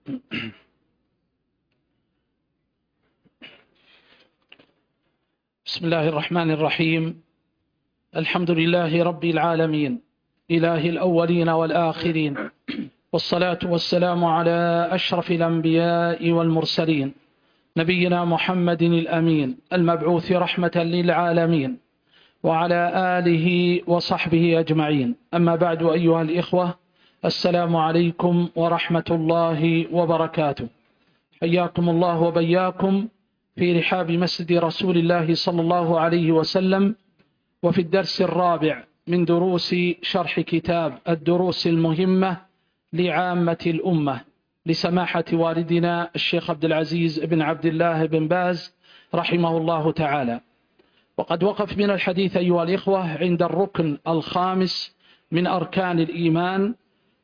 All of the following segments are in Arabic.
بسم الله الرحمن الرحيم. الحمد لله رب العالمين، إله الأولين والآخرين، والصلاة والسلام على أشرف الأنبياء والمرسلين، نبينا محمد الأمين المبعوث رحمة للعالمين، وعلى آله وصحبه أجمعين. أما بعد، أيها الإخوة، السلام عليكم ورحمة الله وبركاته. حياكم الله وبياكم في رحاب مسجد رسول الله صلى الله عليه وسلم، وفي الدرس الرابع من دروس شرح كتاب الدروس المهمة لعامة الأمة لسماحة والدنا الشيخ عبد العزيز بن عبد الله بن باز رحمه الله تعالى. وقد وقف من الحديث أيها الإخوة عند الركن الخامس من أركان الإيمان،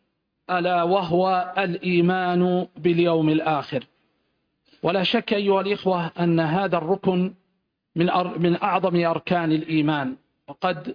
ألا وهو الإيمان باليوم الآخر. ولا شك أيها الإخوة أن هذا الركن من أعظم أركان الإيمان، وقد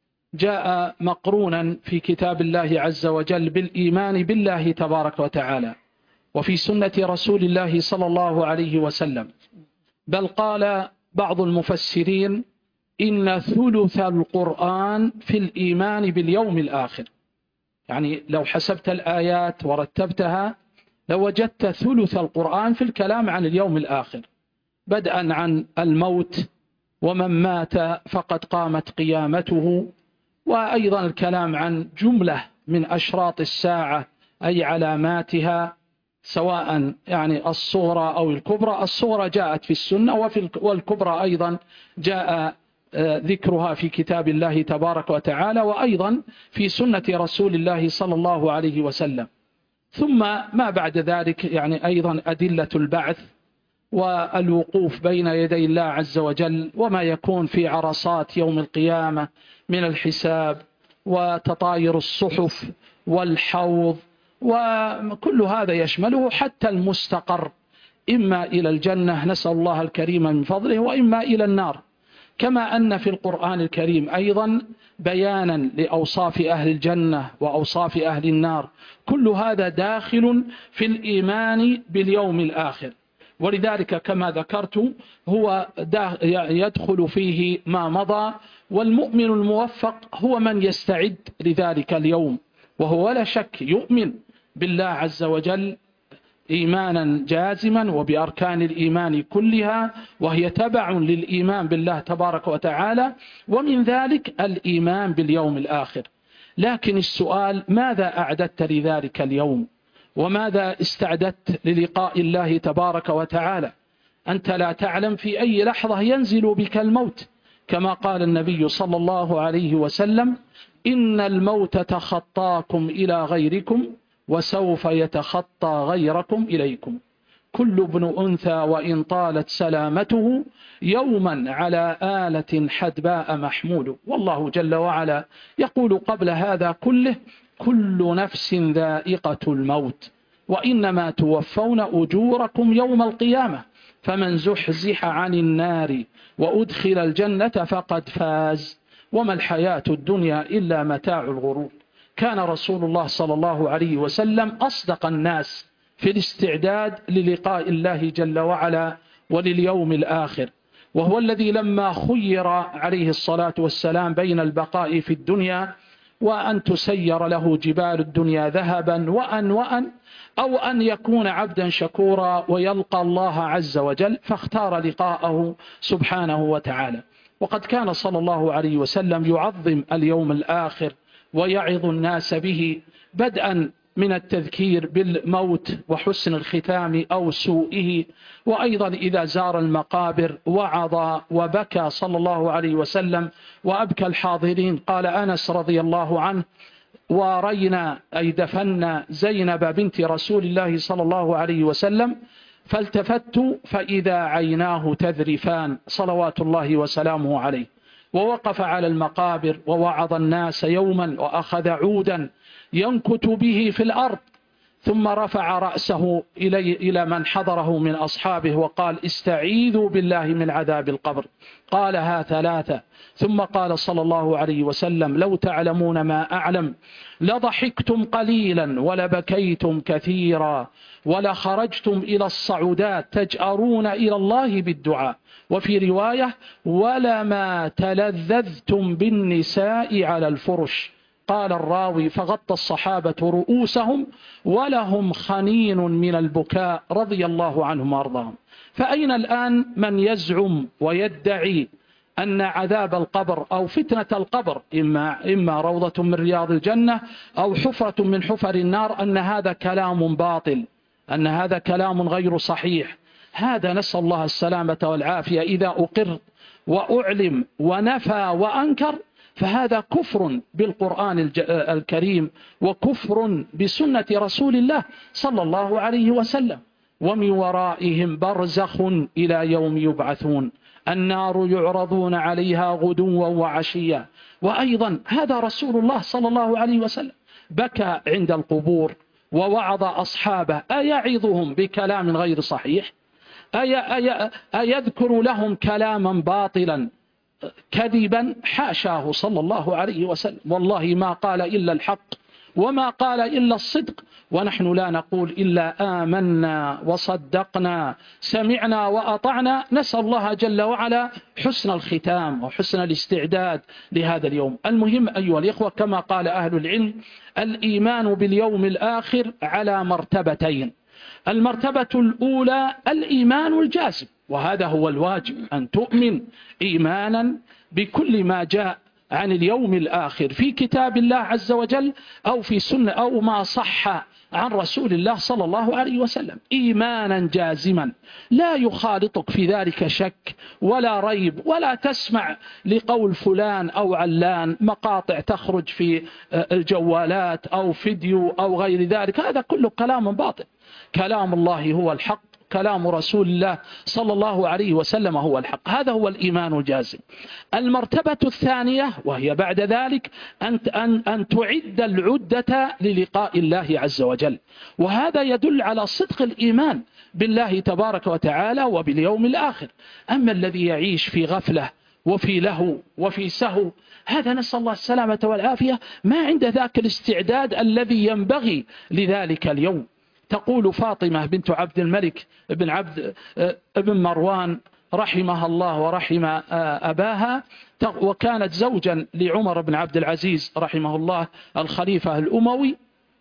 جاء مقرونا في كتاب الله عز وجل بالإيمان بالله تبارك وتعالى، وفي سنة رسول الله صلى الله عليه وسلم. بل قال بعض المفسرين إن ثلث القرآن في الإيمان باليوم الآخر. يعني لو حسبت الآيات ورتبتها لوجدت ثلث القرآن في الكلام عن اليوم الآخر، بدءا عن الموت ومن مات فقد قامت قيامته، وأيضا الكلام عن جملة من أشراط الساعة أي علاماتها، سواء يعني الصغرى أو الكبرى. الصغرى جاءت في السنة، والكبرى أيضا جاء ذكرها في كتاب الله تبارك وتعالى، وأيضا في سنة رسول الله صلى الله عليه وسلم. ثم ما بعد ذلك يعني أيضا أدلة البعث والوقوف بين يدي الله عز وجل، وما يكون في عرصات يوم القيامة من الحساب وتطاير الصحف والحوض، وكل هذا يشمله حتى المستقر، إما إلى الجنة نسأل الله الكريم من فضله، وإما إلى النار. كما أن في القرآن الكريم أيضا بيانا لأوصاف أهل الجنة وأوصاف أهل النار. كل هذا داخل في الإيمان باليوم الآخر، ولذلك كما ذكرت هو يدخل فيه ما مضى. والمؤمن الموفق هو من يستعد لذلك اليوم، وهو لا شك يؤمن بالله عز وجل إيمانا جازما وبأركان الإيمان كلها، وهي تبع للإيمان بالله تبارك وتعالى، ومن ذلك الإيمان باليوم الآخر. لكن السؤال: ماذا أعددت لذلك اليوم؟ وماذا استعددت للقاء الله تبارك وتعالى؟ أنت لا تعلم في أي لحظة ينزل بك الموت، كما قال النبي صلى الله عليه وسلم: إن الموت تخطاكم إلى غيركم وسوف يتخطى غيركم إليكم. كل ابن أنثى وإن طالت سلامته يوما على آلة حدباء محمول. والله جل وعلا يقول قبل هذا كله: كل نفس ذائقة الموت وإنما توفون أجوركم يوم القيامة فمن زحزح عن النار وأدخل الجنة فقد فاز وما الحياة الدنيا إلا متاع الغرور. كان رسول الله صلى الله عليه وسلم أصدق الناس في الاستعداد للقاء الله جل وعلا ولليوم الآخر، وهو الذي لما خير عليه الصلاة والسلام بين البقاء في الدنيا وأن تسير له جبال الدنيا ذهبا وأن أو أن يكون عبدا شكورا ويلقى الله عز وجل، فاختار لقاءه سبحانه وتعالى. وقد كان صلى الله عليه وسلم يعظم اليوم الآخر ويعظ الناس به، بدءا من التذكير بالموت وحسن الختام أو سوءه، وأيضا إذا زار المقابر وعظ وبكى صلى الله عليه وسلم وأبكى الحاضرين. قال أنس رضي الله عنه: ورينا أي دفنا زينب بنت رسول الله صلى الله عليه وسلم فالتفت فإذا عيناه تذرفان صلوات الله وسلامه عليه. ووقف على المقابر ووعظ الناس يوما وأخذ عودا ينكت به في الأرض، ثم رفع رأسه إلى من حضره من أصحابه وقال: استعيذوا بالله من عذاب القبر. قالها 3. ثم قال صلى الله عليه وسلم: لو تعلمون ما أعلم لضحكتم قليلا ولبكيتم كثيرا ولخرجتم إلى الصعودات تجأرون إلى الله بالدعاء. وفي رواية: ولما تلذذتم بالنساء على الفرش. قال الراوي: فغطى الصحابة رؤوسهم ولهم خنين من البكاء رضي الله عنهم وارضاهم. فأين الآن من يزعم ويدعي أن عذاب القبر أو فتنة القبر إما روضة من رياض الجنة أو حفرة من حفر النار، أن هذا كلام باطل، أن هذا كلام غير صحيح؟ هذا نسأل الله السلامة والعافية. إذا أقر وأعلم ونفى وأنكر فهذا كفر بالقرآن الكريم وكفر بسنة رسول الله صلى الله عليه وسلم. ومن ورائهم برزخ إلى يوم يبعثون، النار يعرضون عليها غدوا وعشيا. وأيضا هذا رسول الله صلى الله عليه وسلم بكى عند القبور ووعظ أصحابه، أيعظهم بكلام غير صحيح؟ أيذكر لهم كلاما باطلا كذبا؟ حاشاه صلى الله عليه وسلم، والله ما قال إلا الحق وما قال إلا الصدق، ونحن لا نقول إلا آمنا وصدقنا سمعنا وأطعنا. نسأل الله جل وعلا حسن الختام وحسن الاستعداد لهذا اليوم. المهم أيها الإخوة، كما قال أهل العلم: الإيمان باليوم الآخر على مرتبتين. المرتبة الأولى الإيمان الجازم، وهذا هو الواجب، أن تؤمن إيمانا بكل ما جاء عن اليوم الآخر في كتاب الله عز وجل أو في سنة أو ما صح عن رسول الله صلى الله عليه وسلم، إيمانا جازما لا يخالطك في ذلك شك ولا ريب، ولا تسمع لقول فلان أو علان مقاطع تخرج في الجوالات أو فيديو أو غير ذلك. هذا كله كلام باطل. كلام الله هو الحق، كلام رسول الله صلى الله عليه وسلم هو الحق. هذا هو الإيمان الجازم. المرتبة الثانية وهي بعد ذلك أن تعد العدة للقاء الله عز وجل، وهذا يدل على صدق الإيمان بالله تبارك وتعالى وباليوم الآخر. أما الذي يعيش في غفلة وفي لهو وفي سهو، هذا نسأل الله السلامة والعافية، ما عند ذاك الاستعداد الذي ينبغي لذلك اليوم. تقول فاطمة بنت عبد الملك بن مروان رحمها الله ورحم أباها، وكانت زوجا لعمر بن عبد العزيز رحمه الله الخليفة الأموي،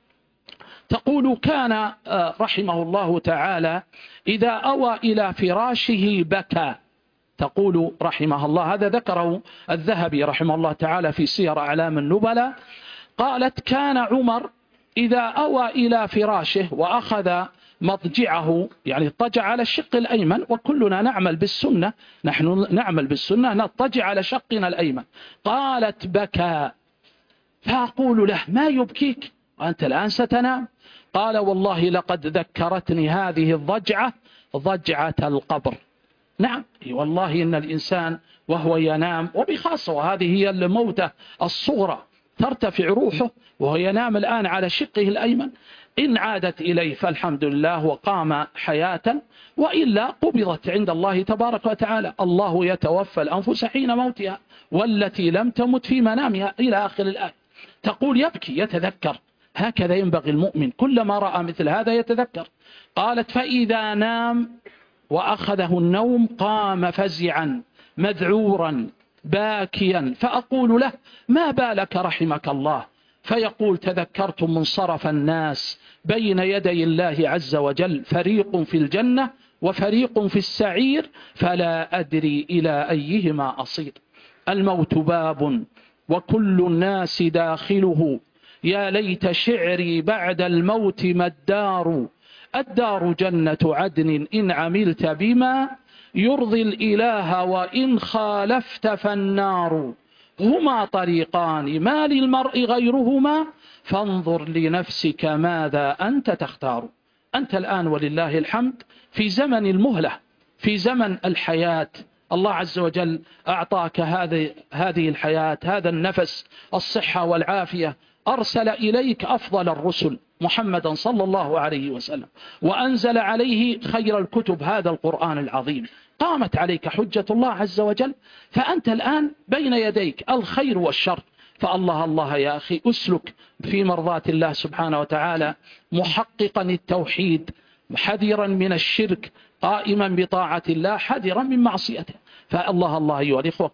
تقول: كان رحمه الله تعالى إذا أوى إلى فراشه بكى. تقول رحمه الله، هذا ذكره الذهبي رحمه الله تعالى في سير أعلام النبلاء، قالت: كان عمر إذا أوى إلى فراشه وأخذ مضجعه، يعني اضطجع على الشق الأيمن، وكلنا نعمل بالسنة، نحن نعمل بالسنة نضطجع على شقنا الأيمن. قالت: بكى. فأقول له: ما يبكيك وأنت الآن ستنام؟ قال: والله لقد ذكرتني هذه الضجعة ضجعة القبر. نعم والله إن الإنسان وهو ينام، وبخاصة وهذه هي الموتة الصغرى، ترتفع روحه وهو ينام الآن على شقه الأيمن، إن عادت إليه فالحمد لله وقام حياة، وإلا قبضت عند الله تبارك وتعالى. الله يتوفى الأنفس حين موتها والتي لم تمت في منامها إلى آخر الآية. تقول: يبكي يتذكر. هكذا ينبغي المؤمن، كلما رأى مثل هذا يتذكر. قالت: فإذا نام وأخذه النوم قام فزعا مذعورا باكيا، فأقول له: ما بالك رحمك الله؟ فيقول: تذكرت منصرف الناس بين يدي الله عز وجل، فريق في الجنة وفريق في السعير، فلا أدري إلى أيهما أصير. الموت باب وكل الناس داخله، يا ليت شعري بعد الموت ما الدار، الدار جنة عدن إن عملت بما يرضي الإله وإن خالفت فالنار، هما طريقان ما للمرء غيرهما، فانظر لنفسك ماذا أنت تختار. أنت الآن ولله الحمد في زمن المهلة، في زمن الحياة. الله عز وجل أعطاك هذه الحياة، هذا النفس، الصحة والعافية، أرسل إليك أفضل الرسل محمدا صلى الله عليه وسلم، وأنزل عليه خير الكتب هذا القرآن العظيم، قامت عليك حجة الله عز وجل، فأنت الآن بين يديك الخير والشر. فالله الله يا أخي، أسلك في مرضاة الله سبحانه وتعالى، محققا التوحيد، حذرا من الشرك، قائما بطاعة الله، حذرا من معصيته. فالله الله أيها الإخوة،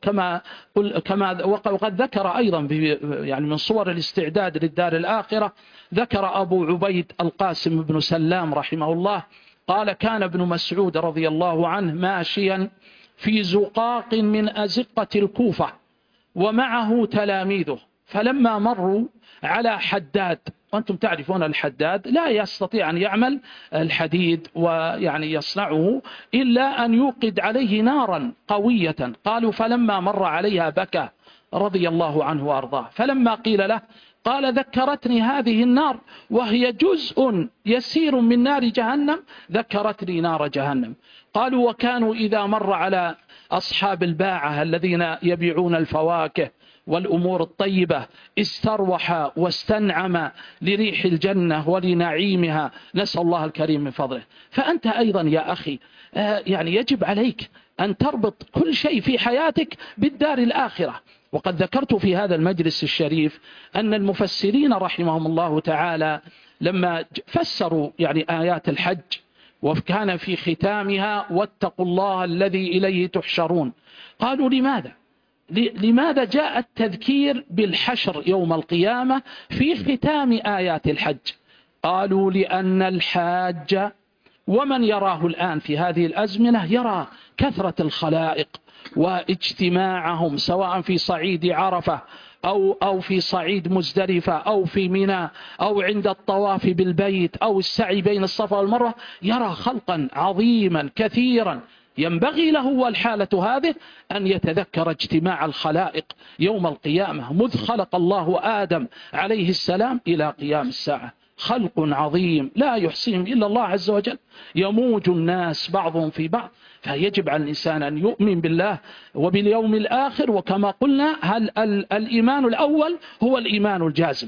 وقد ذكر أيضا يعني من صور الاستعداد للدار الآخرة، ذكر أبو عبيد القاسم بن سلام رحمه الله قال: كان ابن مسعود رضي الله عنه ماشيا في زقاق من أزقة الكوفة ومعه تلاميذه، فلما مروا على حداد، وأنتم تعرفون الحداد لا يستطيع أن يعمل الحديد ويعني يصنعه إلا أن يوقد عليه نارا قوية. قالوا: فلما مر عليها بكى رضي الله عنه وأرضاه، فلما قيل له قال: ذكرتني هذه النار وهي جزء يسير من نار جهنم، ذكرتني نار جهنم. قالوا: وكانوا إذا مر على أصحاب الباعة الذين يبيعون الفواكه والأمور الطيبة استروح واستنعم لريح الجنة ولنعيمها، نسأل الله الكريم من فضله. فأنت أيضا يا أخي يعني يجب عليك أن تربط كل شيء في حياتك بالدار الآخرة. وقد ذكرت في هذا المجلس الشريف أن المفسرين رحمهم الله تعالى لما فسروا يعني آيات الحج، وكان في ختامها: واتقوا الله الذي إليه تحشرون، قالوا: لماذا جاء التذكير بالحشر يوم القيامة في ختام آيات الحج؟ قالوا: لأن الحاج ومن يراه الآن في هذه الأزمنة يرى كثرة الخلائق واجتماعهم، سواء في صعيد عرفة أو في صعيد مزدلفة أو في منى أو عند الطواف بالبيت أو السعي بين الصفا والمروة، يرى خلقا عظيما كثيرا. ينبغي له والحالة هذه أن يتذكر اجتماع الخلائق يوم القيامة، مذ خلق الله آدم عليه السلام إلى قيام الساعة، خلق عظيم لا يحصيهم إلا الله عز وجل، يموج الناس بعضهم في بعض. فيجب على الإنسان أن يؤمن بالله وباليوم الآخر. وكما قلنا، الإيمان الأول هو الإيمان الجازم،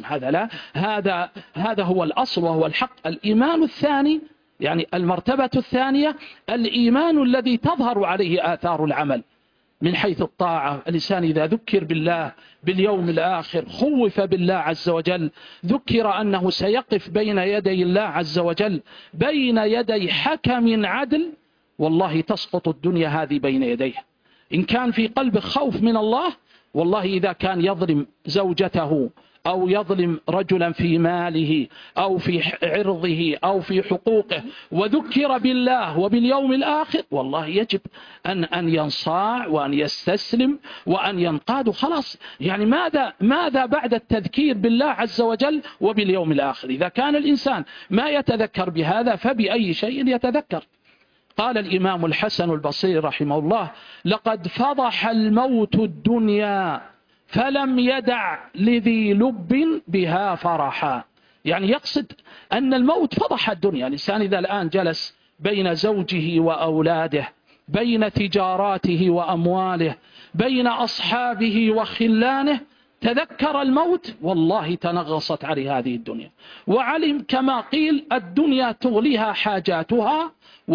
هذا هو الأصل وهو الحق. الإيمان الثاني يعني المرتبة الثانية الإيمان الذي تظهر عليه آثار العمل من حيث الطاعة. الإنسان إذا ذكر بالله باليوم الآخر، خوف بالله عز وجل، ذكر أنه سيقف بين يدي الله عز وجل، بين يدي حكم عدل، والله تسقط الدنيا هذه بين يديه. إن كان في قلبه خوف من الله، والله إذا كان يظلم زوجته أو يظلم رجلا في ماله أو في عرضه أو في حقوقه، وذكر بالله وباليوم الآخر، والله يجب أن ينصاع وأن يستسلم وأن ينقاد. خلاص، يعني ماذا بعد التذكير بالله عز وجل وباليوم الآخر؟ إذا كان الإنسان ما يتذكر بهذا فبأي شيء يتذكر؟ قال الإمام الحسن البصري رحمه الله: لقد فضح الموت الدنيا فلم يدع لذي لب بها فرحا. يعني يقصد أن الموت فضح الدنيا. الإنسان إذا الآن جلس بين زوجه وأولاده، بين تجاراته وأمواله، بين أصحابه وخلانه، تذكر الموت، والله تنغصت عليه هذه الدنيا، وعلم كما قيل: الدنيا تغليها حاجاتها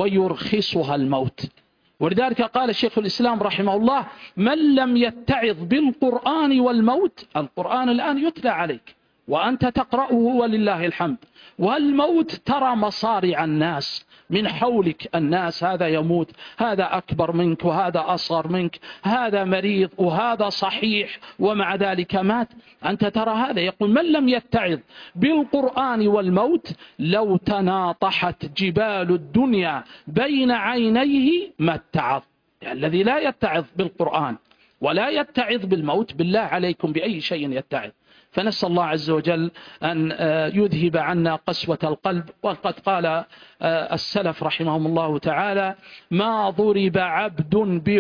ويرخصها الموت. ولذلك قال الشيخ الإسلام رحمه الله: من لم يتعظ بالقرآن والموت، القرآن الآن يتلى عليك وأنت تقرأه ولله الحمد، والموت ترى مصارع الناس من حولك، الناس هذا يموت، هذا أكبر منك وهذا أصغر منك، هذا مريض وهذا صحيح ومع ذلك مات، أنت ترى هذا. يقول: من لم يتعظ بالقرآن والموت لو تناطحت جبال الدنيا بين عينيه ما اتعظ. يعني الذي لا يتعظ بالقرآن ولا يتعظ بالموت، بالله عليكم بأي شيء يتعظ؟ فنسأل الله عز وجل أن يذهب عنا قسوة القلب. وقد قال السلف رحمهم الله تعالى: ما ضرب عبد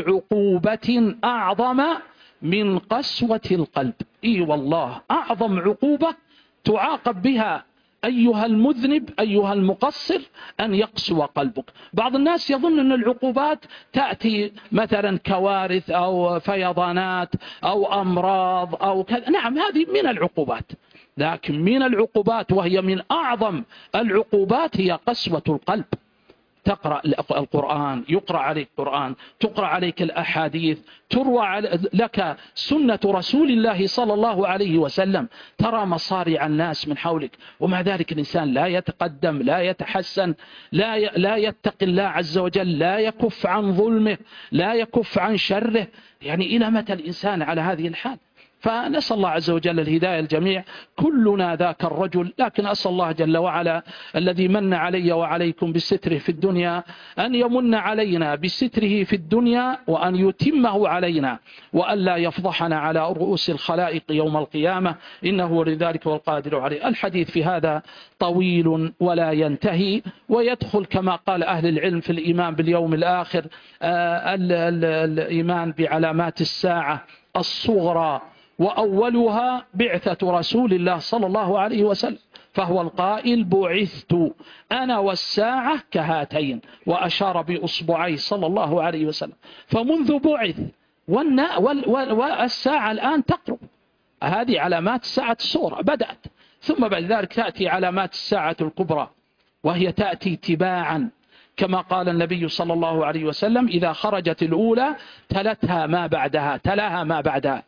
بعقوبة أعظم من قسوة القلب. إي والله، أعظم عقوبة تعاقب بها أيها المذنب أيها المقصر أن يقسو قلبك. بعض الناس يظن أن العقوبات تأتي مثلا كوارث أو فيضانات أو أمراض أو كذا. نعم، هذه من العقوبات، لكن من العقوبات، وهي من أعظم العقوبات، هي قسوة القلب. تقرأ القرآن، يقرأ عليك القرآن، تقرأ عليك الأحاديث، تروى لك سنة رسول الله صلى الله عليه وسلم، ترى مصارع الناس من حولك، ومع ذلك الإنسان لا يتقدم، لا يتحسن، لا يتقي الله عز وجل، لا يكف عن ظلمه، لا يكف عن شره. يعني إلى متى الإنسان على هذه الحال؟ فنسأل الله عز وجل الهداية الجميع. كلنا ذاك الرجل، لكن أسأل الله جل وعلا الذي من علي وعليكم بستره في الدنيا أن يمن علينا بستره في الدنيا، وأن يتمه علينا، وأن لا يفضحنا على رؤوس الخلائق يوم القيامة، إنه لذلك والقادر عليه. الحديث في هذا طويل ولا ينتهي، ويدخل كما قال أهل العلم في الإيمان باليوم الآخر الإيمان بعلامات الساعة الصغرى، وأولها بعثة رسول الله صلى الله عليه وسلم، فهو القائل: بعثت أنا والساعة كهاتين، وأشار بأصبعيه صلى الله عليه وسلم. فمنذ بعث والساعة الآن تقرب، هذه علامات الساعة الصغرى بدأت، ثم بعد ذلك تأتي علامات الساعة الكبرى، وهي تأتي تباعا، كما قال النبي صلى الله عليه وسلم: إذا خرجت الأولى تلاها ما بعدها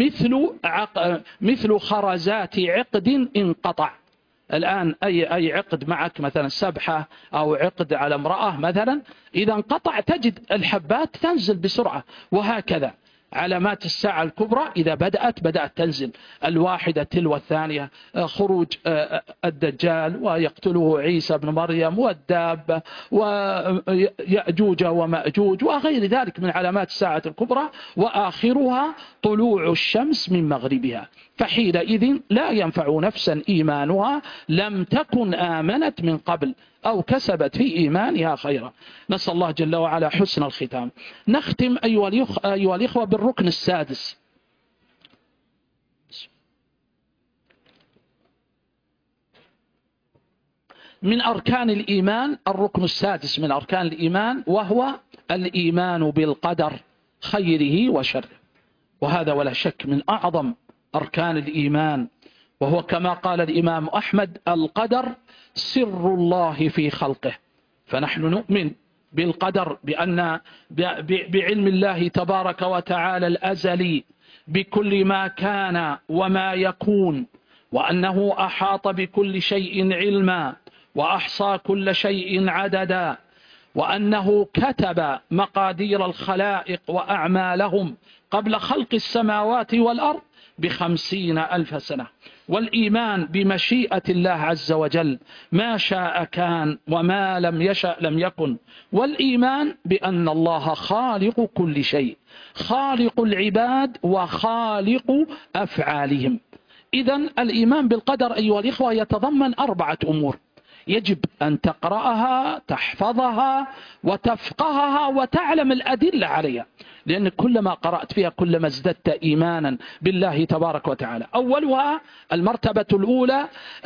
مثل خرزات عقد انقطع. الآن أي عقد معك، مثلا سبحة أو عقد على امرأة مثلا، إذا انقطع تجد الحبات تنزل بسرعة، وهكذا علامات الساعة الكبرى إذا بدأت تنزل الواحدة تلو الثانية: خروج الدجال، ويقتله عيسى بن مريم، والدابة، ويأجوج ومأجوج، وغير ذلك من علامات الساعة الكبرى، وآخرها طلوع الشمس من مغربها. فحينئذ لا ينفع نفسا إيمانها لم تكن آمنت من قبل أو كسبت في إيمانها خيرا. نسأل الله جل وعلا حسن الختام. نختم أيها الإخوة بالركن السادس. من أركان الإيمان، الركن السادس من أركان الإيمان، وهو الإيمان بالقدر خيره وشره، وهذا ولا شك من أعظم أركان الإيمان، وهو كما قال الإمام أحمد: القدر سر الله في خلقه. فنحن نؤمن بالقدر، بأن بعلم الله تبارك وتعالى الأزلي بكل ما كان وما يكون، وأنه أحاط بكل شيء علما، وأحصى كل شيء عددا، وأنه كتب مقادير الخلائق وأعمالهم قبل خلق السماوات والأرض ب50,000 سنة. والإيمان بمشيئة الله عز وجل، ما شاء كان وما لم يشأ لم يكن. والإيمان بأن الله خالق كل شيء، خالق العباد وخالق أفعالهم. إذن الإيمان بالقدر أيها الإخوة يتضمن 4 أمور يجب أن تقرأها، تحفظها، وتفقهها، وتعلم الأدلة عليها، لأن كلما قرأت فيها كلما ازددت إيمانا بالله تبارك وتعالى. أولها المرتبة الأولى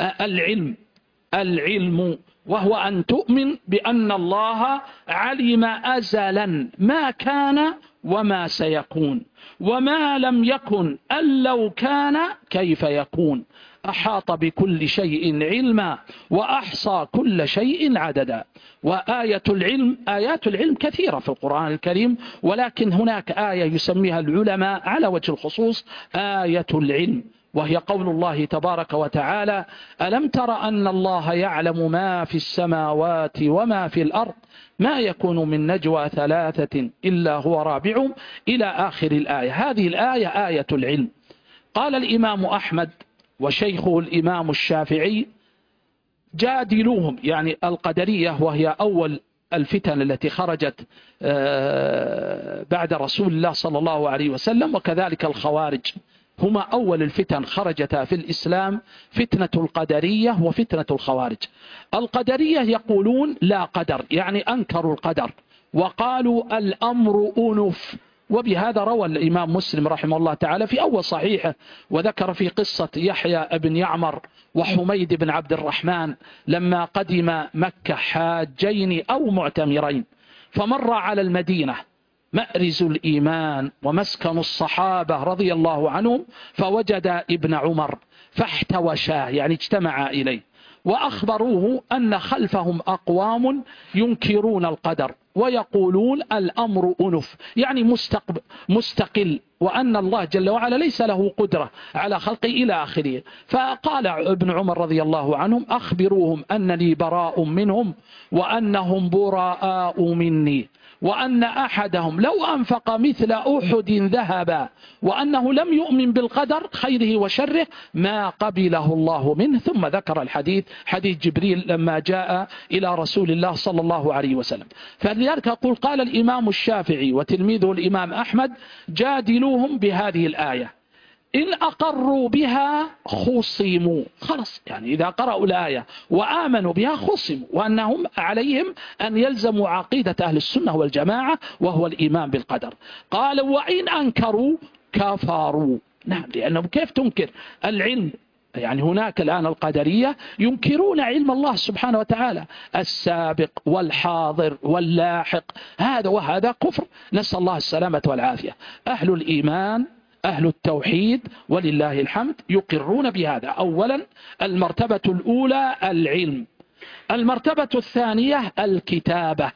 العلم، وهو أن تؤمن بأن الله علم أزلا ما كان وما سيكون، وما لم يكن أن لو كان كيف يكون، أحاط بكل شيء علما، وأحصى كل شيء عددا. وآيات العلم كثيرة في القرآن الكريم، ولكن هناك آية يسميها العلماء على وجه الخصوص آية العلم، وهي قول الله تبارك وتعالى: ألم تر أن الله يعلم ما في السماوات وما في الأرض، ما يكون من نجوى 3 إلا هو رابعهم، إلى آخر الآية. هذه الآية آية العلم. قال الإمام أحمد وشيخه الإمام الشافعي: جادلوهم، يعني القدرية، وهي أول الفتن التي خرجت بعد رسول الله صلى الله عليه وسلم، وكذلك الخوارج، هما أول الفتن خرجتا في الإسلام: فتنة القدرية وفتنة الخوارج. القدرية يقولون لا قدر، يعني أنكروا القدر، وقالوا الأمر أنف. وبهذا روى الإمام مسلم رحمه الله تعالى في أول صحيحه، وذكر في قصة يحيى بن يعمر وحميد بن عبد الرحمن لما قدم مكة حاجين أو معتمرين، فمر على المدينة مأرز الإيمان ومسكن الصحابة رضي الله عنهم، فوجد ابن عمر فاحتوشاه، يعني اجتمع إليه، وأخبروه أن خلفهم أقوام ينكرون القدر ويقولون الأمر أنف، يعني مستقل، وأن الله جل وعلا ليس له قدرة على خلقه إلى آخره. فقال ابن عمر رضي الله عنهم: أخبروهم أنني براء منهم وأنهم براء مني، وأن أحدهم لو أنفق مثل أحد ذهبا وأنه لم يؤمن بالقدر خيره وشره ما قبله الله منه. ثم ذكر الحديث، حديث جبريل لما جاء إلى رسول الله صلى الله عليه وسلم. فلذلك أقول: قال الإمام الشافعي وتلميذه الإمام أحمد: جادلوهم بهذه الآية، إن أقروا بها خصموا، خلاص، يعني إذا قرأوا الآية وآمنوا بها خصموا، وأنهم عليهم أن يلزموا عقيدة أهل السنة والجماعة وهو الإيمان بالقدر. قال: وإن أنكروا كفروا. نعم، لأنهم كيف تنكر العلم؟ يعني هناك الآن القدرية ينكرون علم الله سبحانه وتعالى، السابق والحاضر واللاحق، وهذا كفر، نسأل الله السلامة والعافية. أهل الإيمان أهل التوحيد ولله الحمد يقرون بهذا. أولا المرتبة الأولى العلم، المرتبة الثانية الكتابة،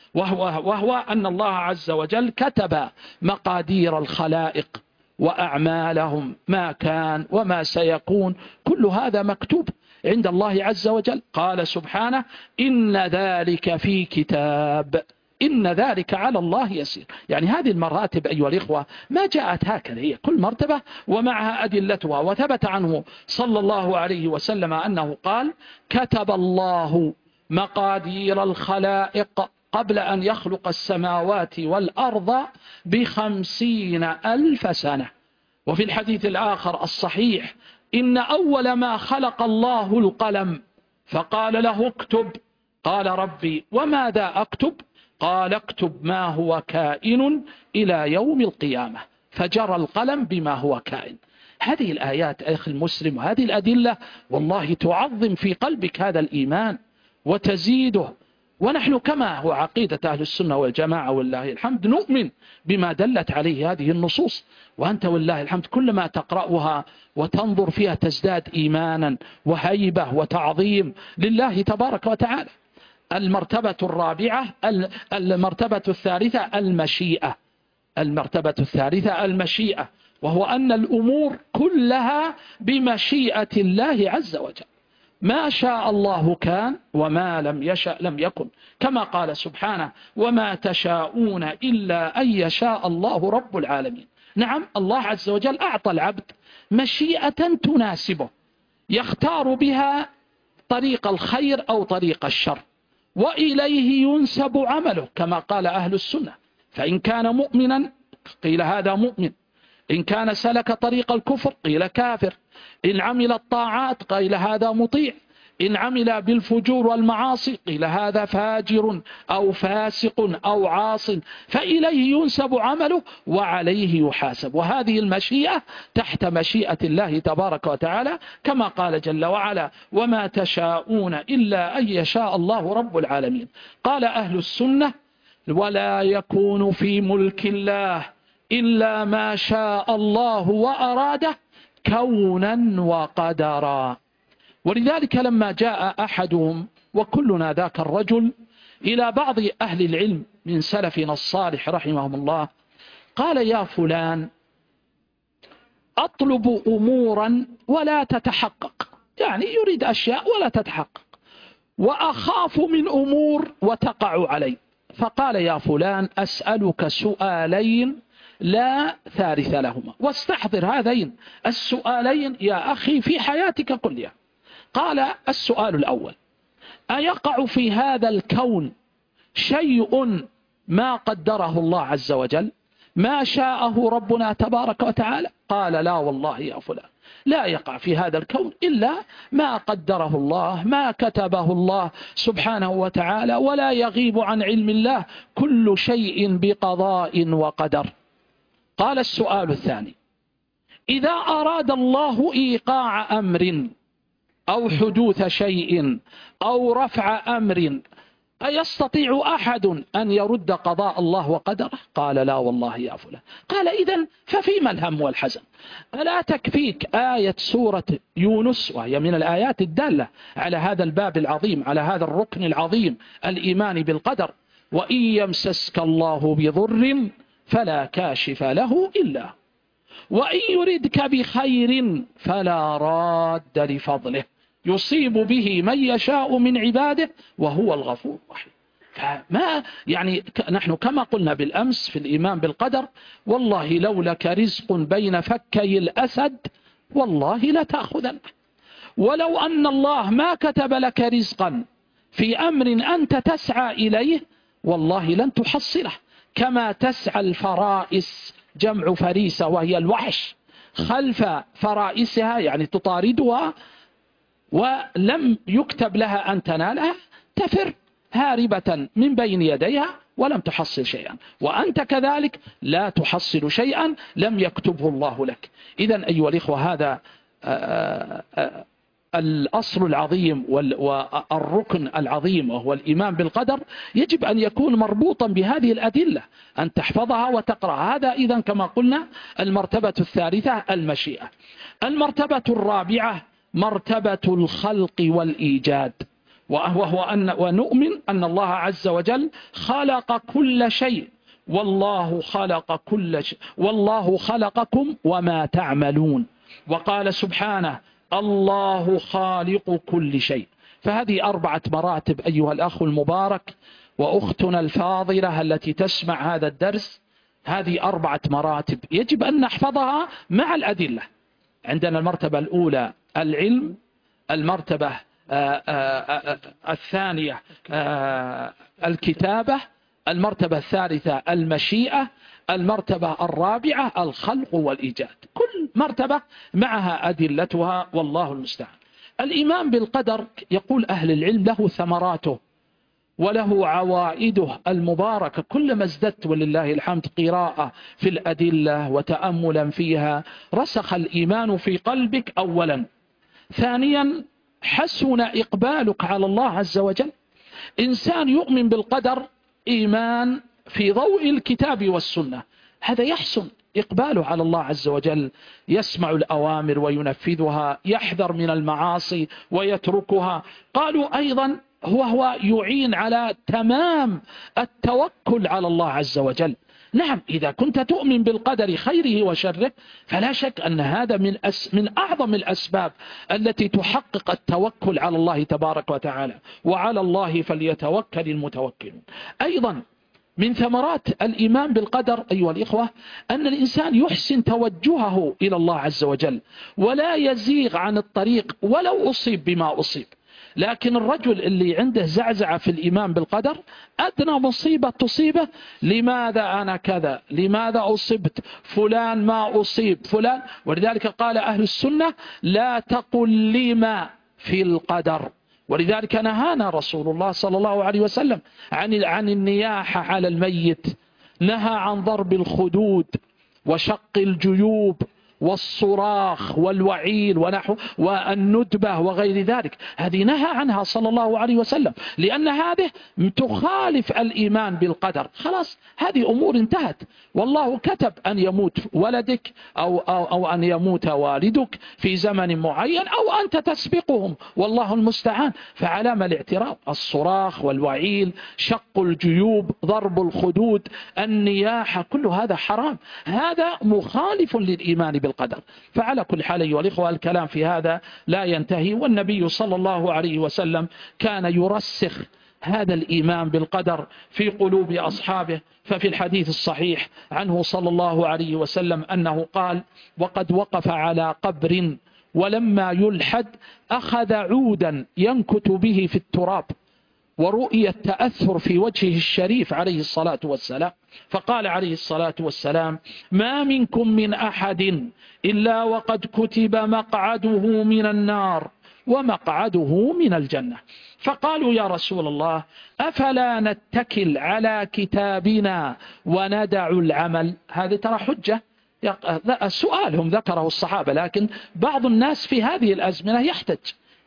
وهو أن الله عز وجل كتب مقادير الخلائق وأعمالهم، ما كان وما سيكون، كل هذا مكتوب عند الله عز وجل. قال سبحانه: إن ذلك في كتاب إن ذلك على الله يسير. يعني هذه المراتب أيها الإخوة ما جاءت هكذا، هي كل مرتبة ومعها أدلتها. وثبت عنه صلى الله عليه وسلم أنه قال: كتب الله مقادير الخلائق قبل أن يخلق السماوات والأرض ب50,000 سنة. وفي الحديث الآخر الصحيح: إن أول ما خلق الله القلم فقال له اكتب، قال: ربي وماذا أكتب؟ قال: اكتب ما هو كائن إلى يوم القيامة، فجرى القلم بما هو كائن. هذه الآيات أخي المسلم وهذه الأدلة والله تعظم في قلبك هذا الإيمان وتزيده. ونحن كما هو عقيدة أهل السنة والجماعة والله الحمد نؤمن بما دلت عليه هذه النصوص، وأنت والله الحمد كلما تقرأها وتنظر فيها تزداد إيمانا وهيبة وتعظيم لله تبارك وتعالى. المرتبة الرابعة المرتبة الثالثة المشيئة، المرتبة الثالثة المشيئة، وهو أن الأمور كلها بمشيئة الله عز وجل، ما شاء الله كان وما لم يشأ لم يكن، كما قال سبحانه: وما تشاءون إلا أن يشاء الله رب العالمين. نعم، الله عز وجل أعطى العبد مشيئة تناسبه يختار بها طريق الخير أو طريق الشر، وإليه ينسب عمله كما قال أهل السنة. فإن كان مؤمنا قيل هذا مؤمن، إن كان سلك طريق الكفر قيل كافر، إن عمل الطاعات قيل هذا مطيع، إن عمل بالفجور والمعاصي قيل هذا فاجر أو فاسق أو عاص، فإليه ينسب عمله وعليه يحاسب. وهذه المشيئة تحت مشيئة الله تبارك وتعالى، كما قال جل وعلا: وما تشاءون إلا أن يشاء الله رب العالمين. قال أهل السنة: ولا يكون في ملك الله إلا ما شاء الله وأراده كونا وقدرا. ولذلك لما جاء أحدهم، وكلنا ذاك الرجل، إلى بعض أهل العلم من سلفنا الصالح رحمهم الله، قال: يا فلان، أطلب أمورا ولا تتحقق، يعني يريد أشياء ولا تتحقق، وأخاف من أمور وتقع علي. فقال: يا فلان، أسألك سؤالين لا ثالث لهما، واستحضر هذين السؤالين يا أخي في حياتك كلها. قال: السؤال الأول: أيقع في هذا الكون شيء ما قدره الله عز وجل، ما شاءه ربنا تبارك وتعالى؟ قال: لا والله يا فلان، لا يقع في هذا الكون إلا ما قدره الله، ما كتبه الله سبحانه وتعالى، ولا يغيب عن علم الله كل شيء بقضاء وقدر. قال: السؤال الثاني: إذا أراد الله إيقاع أمر أو حدوث شيء أو رفع أمر أيستطيع أحد أن يرد قضاء الله وقدره؟ قال لا والله يا فلان. قال إذن ففيما الهم والحزن؟ ألا تكفيك آية سورة يونس، وهي من الآيات الدالة على هذا الباب العظيم، على هذا الركن العظيم، الإيمان بالقدر: وإن يمسسك الله بضر فلا كاشف له إلا، وإن يردك بخير فلا راد لفضله، يصيب به من يشاء من عباده وهو الغفور الرحيم. فما يعني نحن كما قلنا بالأمس في الإيمان بالقدر: والله لو لك رزق بين فكي الأسد والله لتأخذنه، ولو أن الله ما كتب لك رزقا في أمر أنت تسعى إليه والله لن تحصله، كما تسعى الفرائس، جمع فريسة وهي الوحش، خلف فرائسها يعني تطاردها، ولم يكتب لها أن تنالها، تفر هاربة من بين يديها ولم تحصل شيئا، وأنت كذلك لا تحصل شيئا لم يكتبه الله لك. إذن أيها الإخوة، هذا الأصل العظيم والركن العظيم وهو الإيمان بالقدر، يجب أن يكون مربوطا بهذه الأدلة، أن تحفظها وتقرأ. هذا إذن كما قلنا المرتبة الثالثة المشيئة. المرتبة الرابعة مرتبة الخلق والإيجاد، وهو ونؤمن أن الله عز وجل خلق كل شيء، والله خلق كل شيء، والله خلقكم وما تعملون. وقال سبحانه: الله خالق كل شيء. فهذه 4 مراتب أيها الأخ المبارك وأختنا الفاضلة التي تسمع هذا الدرس، هذه 4 مراتب يجب أن نحفظها مع الأدلة. عندنا المرتبة الأولى العلم، المرتبة الثانية الكتابة، المرتبة الثالثة المشيئة، المرتبة الرابعة الخلق والإيجاد. كل مرتبة معها أدلتها والله المستعان. الإيمان بالقدر يقول أهل العلم له ثمراته وله عوائده المباركة، كلما ازددت ولله الحمد قراءة في الأدلة وتأملا فيها رسخ الإيمان في قلبك أولا. ثانيا حسن إقبالك على الله عز وجل. إنسان يؤمن بالقدر إيمان في ضوء الكتاب والسنة، هذا يحسن إقباله على الله عز وجل، يسمع الأوامر وينفذها، يحذر من المعاصي ويتركها. قالوا أيضا هو يعين على تمام التوكل على الله عز وجل. نعم، إذا كنت تؤمن بالقدر خيره وشره فلا شك أن هذا من أعظم الأسباب التي تحقق التوكل على الله تبارك وتعالى، وعلى الله فليتوكل المتوكلون. أيضا من ثمرات الإيمان بالقدر أيها الإخوة أن الإنسان يحسن توجهه إلى الله عز وجل ولا يزيغ عن الطريق ولو أصيب بما أصيب. لكن الرجل اللي عنده زعزعة في الإيمان بالقدر، أدنى مصيبة تصيبه: لماذا أنا كذا؟ لماذا أصبت؟ فلان ما أصيب فلان. ولذلك قال أهل السنة: لا تقل لما في القدر. ولذلك نهانا رسول الله صلى الله عليه وسلم عن النياحة على الميت، نهى عن ضرب الخدود وشق الجيوب والصراخ والوعيل ونحو والندبة وغير ذلك. هذه نهى عنها صلى الله عليه وسلم، لأن هذه تخالف الإيمان بالقدر. خلاص، هذه أمور انتهت، والله كتب أن يموت ولدك أو أن يموت والدك في زمن معين أو أنت تسبقهم، والله المستعان. فعلام الاعتراض؟ الصراخ والوعيل، شق الجيوب، ضرب الخدود، النياحة، كل هذا حرام، هذا مخالف للإيمان بالقدر. فعلى كل حال أيها الإخوة الكلام في هذا لا ينتهي، والنبي صلى الله عليه وسلم كان يرسخ هذا الإيمان بالقدر في قلوب أصحابه. ففي الحديث الصحيح عنه صلى الله عليه وسلم أنه قال: وقد وقف على قبر ولما يلحد أخذ عودا ينكت به في التراب، ورؤية التأثر في وجهه الشريف عليه الصلاة والسلام، فقال عليه الصلاة والسلام: ما منكم من أحد إلا وقد كتب مقعده من النار ومقعده من الجنة. فقالوا: يا رسول الله، أفلا نتكل على كتابنا وندع العمل؟ هذه ترى حجة، سؤالهم ذكره الصحابة، لكن بعض الناس في هذه الأزمنة يحتج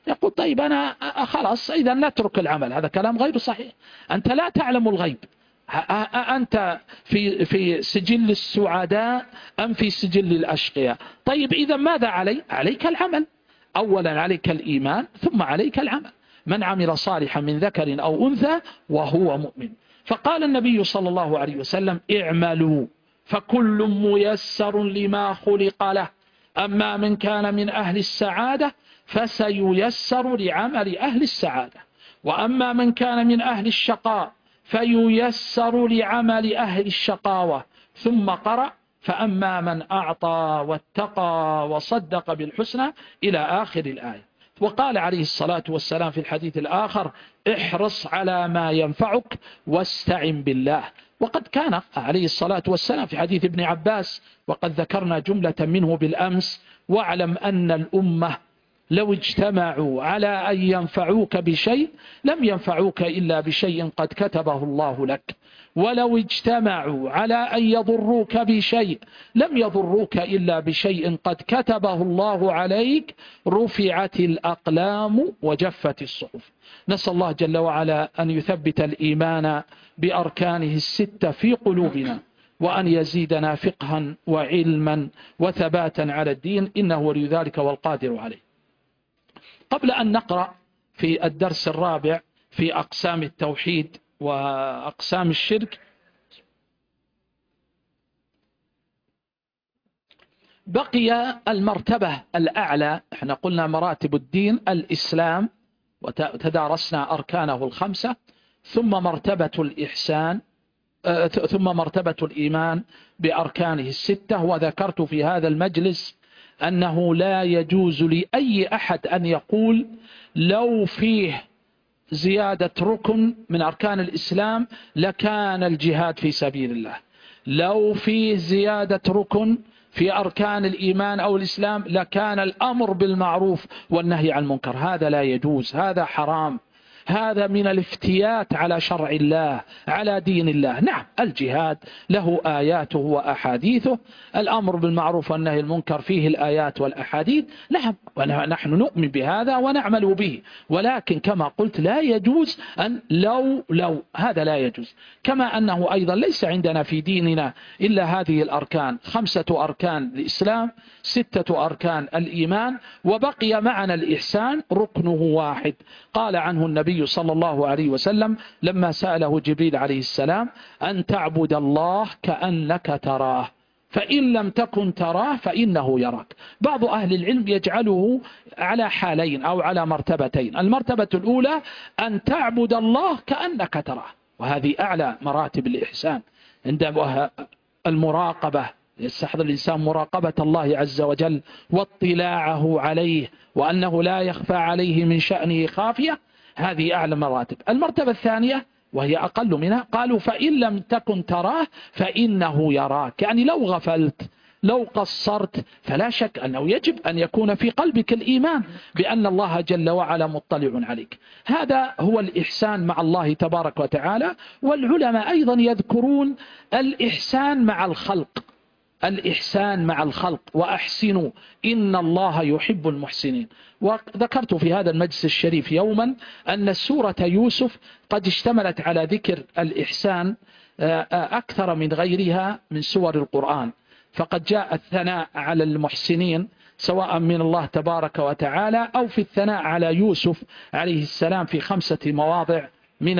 يقول طيب أنا خلاص إذا نترك العمل. هذا كلام غير صحيح. أنت لا تعلم الغيب. أنت في سجل السعداء أم في سجل الأشقياء؟ طيب إذا ماذا عليك العمل. أولا عليك الإيمان ثم عليك العمل. من عمل صالحا من ذكر أو أنثى وهو مؤمن. فقال النبي صلى الله عليه وسلم اعملوا فكل ميسر لما خلق له، أما من كان من أهل السعادة فسييسر لعمل أهل السعادة، وأما من كان من أهل الشقاء فييسر لعمل أهل الشقاوة. ثم قرأ فأما من أعطى واتقى وصدق بالحسنى إلى آخر الآية. وقال عليه الصلاة والسلام في الحديث الآخر احرص على ما ينفعك واستعن بالله. وقد كان عليه الصلاة والسلام في حديث ابن عباس وقد ذكرنا جملة منه بالأمس: واعلم أن الأمة لو اجتمعوا على أن ينفعوك بشيء لم ينفعوك إلا بشيء قد كتبه الله لك، ولو اجتمعوا على أن يضروك بشيء لم يضروك إلا بشيء قد كتبه الله عليك، رفعت الأقلام وجفت الصحف. نسأل الله جل وعلا أن يثبت الإيمان بأركانه الستة في قلوبنا، وأن يزيدنا فقها وعلما وثباتا على الدين، إنه ولي ذلك والقادر عليه. قبل أن نقرأ في الدرس الرابع في أقسام التوحيد وأقسام الشرك، بقي المرتبة الأعلى. احنا قلنا مراتب الدين: الإسلام، وتدارسنا أركانه الخمسة، ثم مرتبة الإحسان، ثم مرتبة الإيمان بأركانه الستة. وذكرت في هذا المجلس أنه لا يجوز لأي أحد أن يقول لو فيه زيادة ركن من أركان الإسلام لكان الجهاد في سبيل الله، لو فيه زيادة ركن في أركان الإيمان أو الإسلام لكان الأمر بالمعروف والنهي عن المنكر. هذا لا يجوز، هذا حرام، هذا من الافتيات على شرع الله، على دين الله. نعم، الجهاد له آياته وأحاديثه، الأمر بالمعروف والنهي عن المنكر فيه الآيات والأحاديث، نعم، ونحن نؤمن بهذا ونعمل به، ولكن كما قلت لا يجوز أن لو هذا لا يجوز. كما أنه أيضا ليس عندنا في ديننا إلا هذه الأركان: 5 أركان الإسلام، 6 أركان الإيمان، وبقي معنا الإحسان ركنه واحد. قال عنه النبي صلى الله عليه وسلم لما سأله جبريل عليه السلام: أن تعبد الله كأنك تراه، فإن لم تكن تراه فإنه يراك. بعض أهل العلم يجعله على حالين أو على مرتبتين: المرتبة الأولى أن تعبد الله كأنك تراه، وهذه أعلى مراتب الإحسان، عند المراقبة، يستحضر الإنسان مراقبة الله عز وجل واطلاعه عليه، وأنه لا يخفى عليه من شأنه خافية. هذه أعلى مراتب. المرتبة الثانية وهي أقل منها، قالوا فإن لم تكن تراه فإنه يراك، يعني لو غفلت، لو قصرت، فلا شك أنه يجب أن يكون في قلبك الإيمان بأن الله جل وعلا مطلع عليك. هذا هو الإحسان مع الله تبارك وتعالى. والعلماء أيضا يذكرون الإحسان مع الخلق، الإحسان مع الخلق: وأحسنوا إن الله يحب المحسنين. وذكرت في هذا المجلس الشريف يوما أن سورة يوسف قد اشتملت على ذكر الإحسان أكثر من غيرها من سور القرآن، فقد جاء الثناء على المحسنين سواء من الله تبارك وتعالى أو في الثناء على يوسف عليه السلام في 5 مواضع: من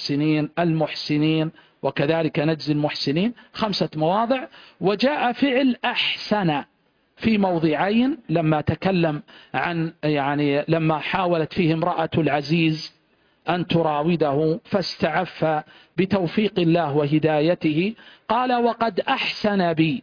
المحسنين وكذلك نجزي المحسنين، 5 مواضع. وجاء فعل أحسن في موضعين، لما تكلم عن لما حاولت فيه امرأة العزيز أن تراوده فاستعف بتوفيق الله وهدايته، قال وقد أحسن بي،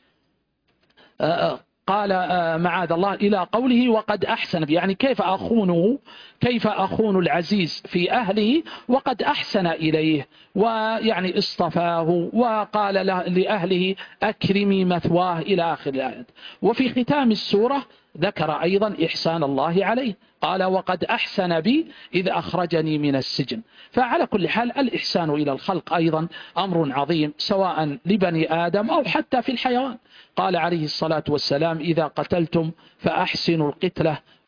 قال معاذ الله إلى قوله وقد أحسن بي، يعني كيف أخون العزيز في أهله وقد أحسن إليه، ويعني اصطفاه وقال لأهله أكرمي مثواه إلى آخر الآية. وفي ختام السورة ذكر أيضا إحسان الله عليه، قال وقد أحسن بي إذ أخرجني من السجن. فعلى كل حال الإحسان إلى الخلق أيضا أمر عظيم، سواء لبني آدم أو حتى في الحيوان. قال عليه الصلاة والسلام إذا قتلتم فأحسنوا القتلة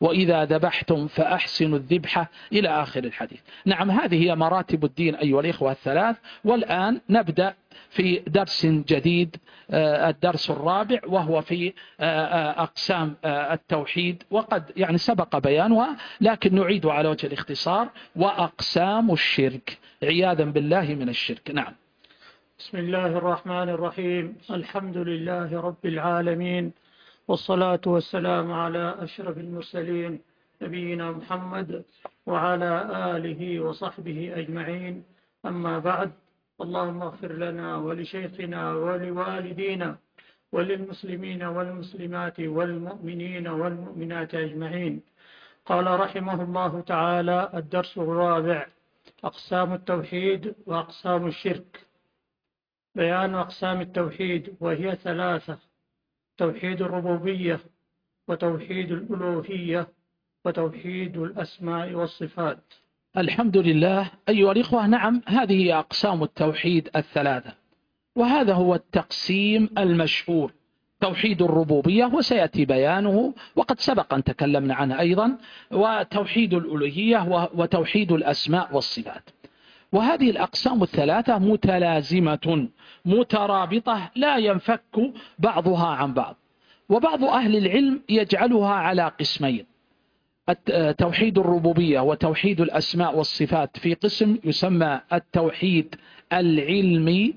وإذا ذبحتم فأحسنوا الذبحة إلى آخر الحديث. نعم، هذه هي مراتب الدين أيها الإخوة الثلاث. والآن نبدأ في درس جديد، الدرس الرابع، وهو في أقسام التوحيد، وقد يعني سبق بيانها لكن نعيد على وجه الاختصار: وأقسام الشرك، عياذا بالله من الشرك. نعم. بسم الله الرحمن الرحيم. الحمد لله رب العالمين، والصلاة والسلام على أشرف المرسلين نبينا محمد وعلى آله وصحبه أجمعين. أما بعد، اللهم اغفر لنا ولشيخنا ولوالدينا وللمسلمين والمسلمات والمؤمنين والمؤمنات أجمعين. قال رحمه الله تعالى: الدرس الرابع: أقسام التوحيد وأقسام الشرك. بيان أقسام التوحيد، وهي ثلاثة: توحيد الربوبية، وتوحيد الألوهية، وتوحيد الأسماء والصفات. الحمد لله أيها الإخوة. نعم، هذه أقسام التوحيد الثلاثة، وهذا هو التقسيم المشهور: توحيد الربوبية، وسيأتي بيانه وقد سبق أن تكلمنا عنه أيضا، وتوحيد الألوهية، وتوحيد الأسماء والصفات. وهذه الأقسام الثلاثة متلازمة مترابطة لا ينفك بعضها عن بعض. وبعض أهل العلم يجعلها على قسمين: توحيد الربوبية وتوحيد الأسماء والصفات في قسم يسمى التوحيد العلمي،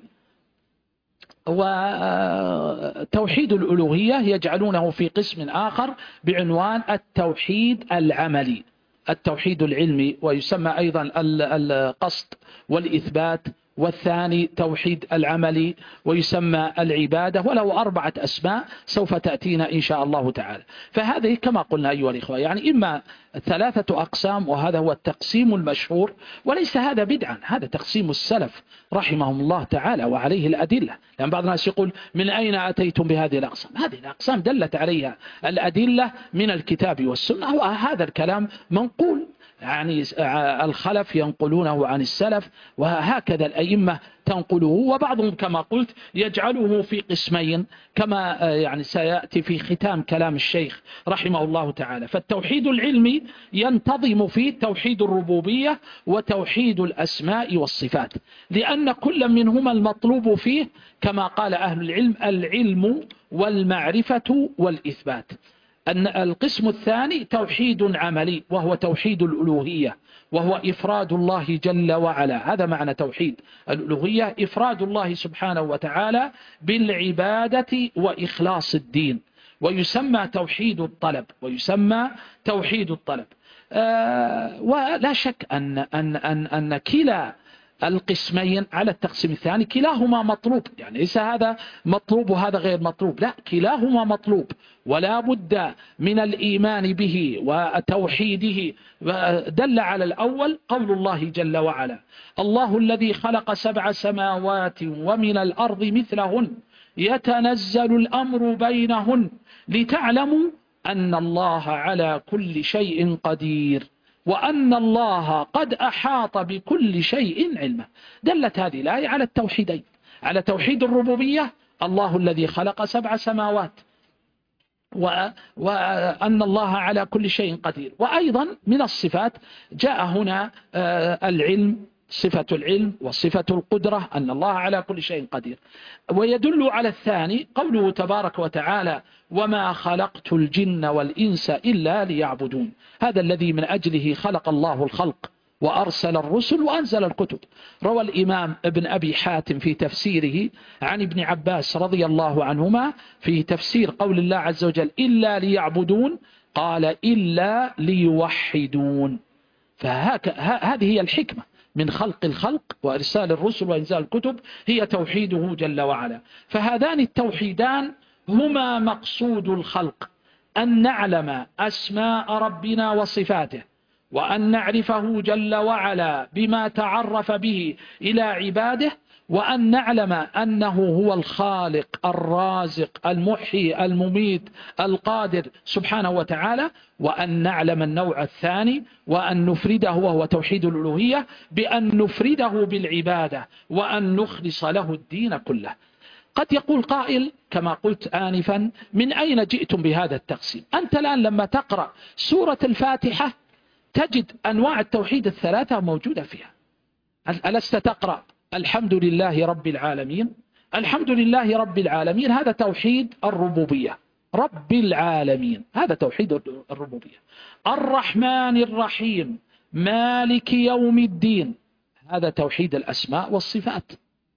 وتوحيد الألوهية يجعلونه في قسم آخر بعنوان التوحيد العملي. التوحيد العلمي ويسمى أيضا القصد والإثبات، والثاني توحيد العملي ويسمى العبادة، وله 4 أسماء سوف تأتينا إن شاء الله تعالى. فهذه كما قلنا أيها الإخوة يعني إما 3 أقسام، وهذا هو التقسيم المشهور، وليس هذا بدعا، هذا تقسيم السلف رحمهم الله تعالى وعليه الأدلة. لأن بعض الناس يقول: من أين أتيتم بهذه الأقسام؟ هذه الأقسام دلت عليها الأدلة من الكتاب والسنة، وهذا الكلام منقول، يعني الخلف ينقلونه عن السلف، وهكذا الأئمة تنقله. وبعضهم كما قلت يجعله في قسمين كما يعني سيأتي في ختام كلام الشيخ رحمه الله تعالى. فالتوحيد العلمي ينتظم فيه توحيد الربوبية وتوحيد الأسماء والصفات، لأن كل منهما المطلوب فيه كما قال أهل العلم العلم والمعرفة والإثبات. أن القسم الثاني توحيد عملي، وهو توحيد الألوهية، وهو إفراد الله جل وعلا. هذا معنى توحيد الألوهية: إفراد الله سبحانه وتعالى بالعبادة وإخلاص الدين، ويسمى توحيد الطلب، ولا شك أن كلا القسمين على التقسيم الثاني كلاهما مطلوب، يعني ليس هذا مطلوب وهذا غير مطلوب، لا، كلاهما مطلوب، ولا بد من الإيمان به وتوحيده. دل على الأول قول الله جل وعلا: الله الذي خلق 7 سماوات ومن الأرض مثلهن يتنزل الأمر بينهن لتعلموا أن الله على كل شيء قدير وأن الله قد أحاط بكل شيء علما. دلت هذه الآية على التوحيدين: على توحيد الربوبية، الله الذي خلق 7 سماوات، وأن الله على كل شيء قدير. وأيضا من الصفات جاء هنا العلم، صفة العلم وصفة القدرة، أن الله على كل شيء قدير. ويدل على الثاني قوله تبارك وتعالى: وما خلقت الجن والإنس إلا ليعبدون. هذا الذي من أجله خلق الله الخلق وأرسل الرسل وأنزل الكتب. روى الإمام ابن أبي حاتم في تفسيره عن ابن عباس رضي الله عنهما في تفسير قول الله عز وجل: إلا ليعبدون، قال: إلا ليوحدون. فهذه هي الحكمة من خلق الخلق وإرسال الرسل وإنزال الكتب، هي توحيده جل وعلا. فهذان التوحيدان هما مقصود الخلق: أن نعلم أسماء ربنا وصفاته، وأن نعرفه جل وعلا بما تعرف به إلى عباده، وأن نعلم أنه هو الخالق الرازق المحيي المميت القادر سبحانه وتعالى، وأن نعلم النوع الثاني وأن نفرده، وهو توحيد الألوهية، بأن نفرده بالعبادة وأن نخلص له الدين كله. قد يقول قائل كما قلت آنفا: من أين جئتم بهذا التقسيم؟ أنت الآن لما تقرأ سورة الفاتحة تجد أنواع التوحيد الثلاثة موجودة فيها. ألست تقرأ الحمد لله رب العالمين؟ الحمد لله رب العالمين هذا توحيد الربوبية، رب العالمين هذا توحيد الربوبية. الرحمن الرحيم مالك يوم الدين هذا توحيد الأسماء والصفات.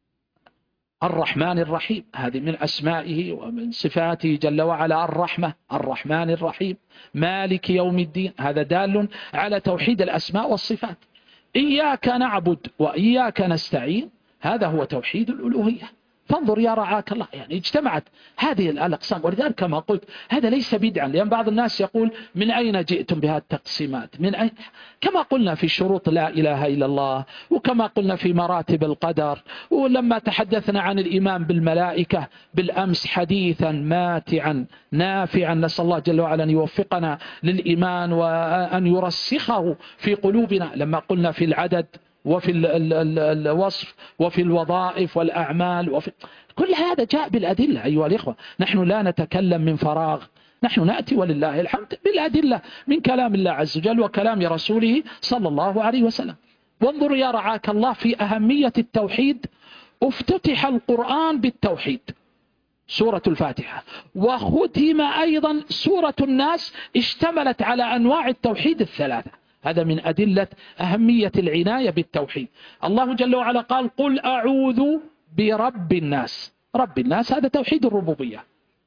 الرحمن الرحيم هذه من أسمائه ومن صفاته جل وعلا الرحمة، الرحمن الرحيم. مالك يوم الدين هذا دال على توحيد الأسماء والصفات. إياك نعبد وإياك نستعين هذا هو توحيد الألوهية. فانظر يا رعاك الله، يعني اجتمعت هذه الأقسام. ولذلك كما قلت هذا ليس بدعا، لأن بعض الناس يقول: من أين جئتم بهذه التقسيمات؟ من أين؟ كما قلنا في شروط لا إله إلا الله، وكما قلنا في مراتب القدر، ولما تحدثنا عن الإيمان بالملائكة بالأمس حديثا ماتعا نافعا، نسأل الله جل وعلا أن يوفقنا للإيمان وأن يرسخه في قلوبنا. لما قلنا في العدد وفي الوصف وفي الوظائف والأعمال كل هذا جاء بالأدلة أيها الإخوة. نحن لا نتكلم من فراغ، نحن نأتي ولله الحمد بالأدلة من كلام الله عز وجل وكلام رسوله صلى الله عليه وسلم. وانظر يا رعاك الله في أهمية التوحيد. افتتح القرآن بالتوحيد سورة الفاتحة، وختم أيضا سورة الناس اشتملت على أنواع التوحيد الثلاثة. هذا من أدلة أهمية العناية بالتوحيد. الله جل وعلا قال: قل أعوذ برب الناس. رب الناس هذا توحيد الربوبية.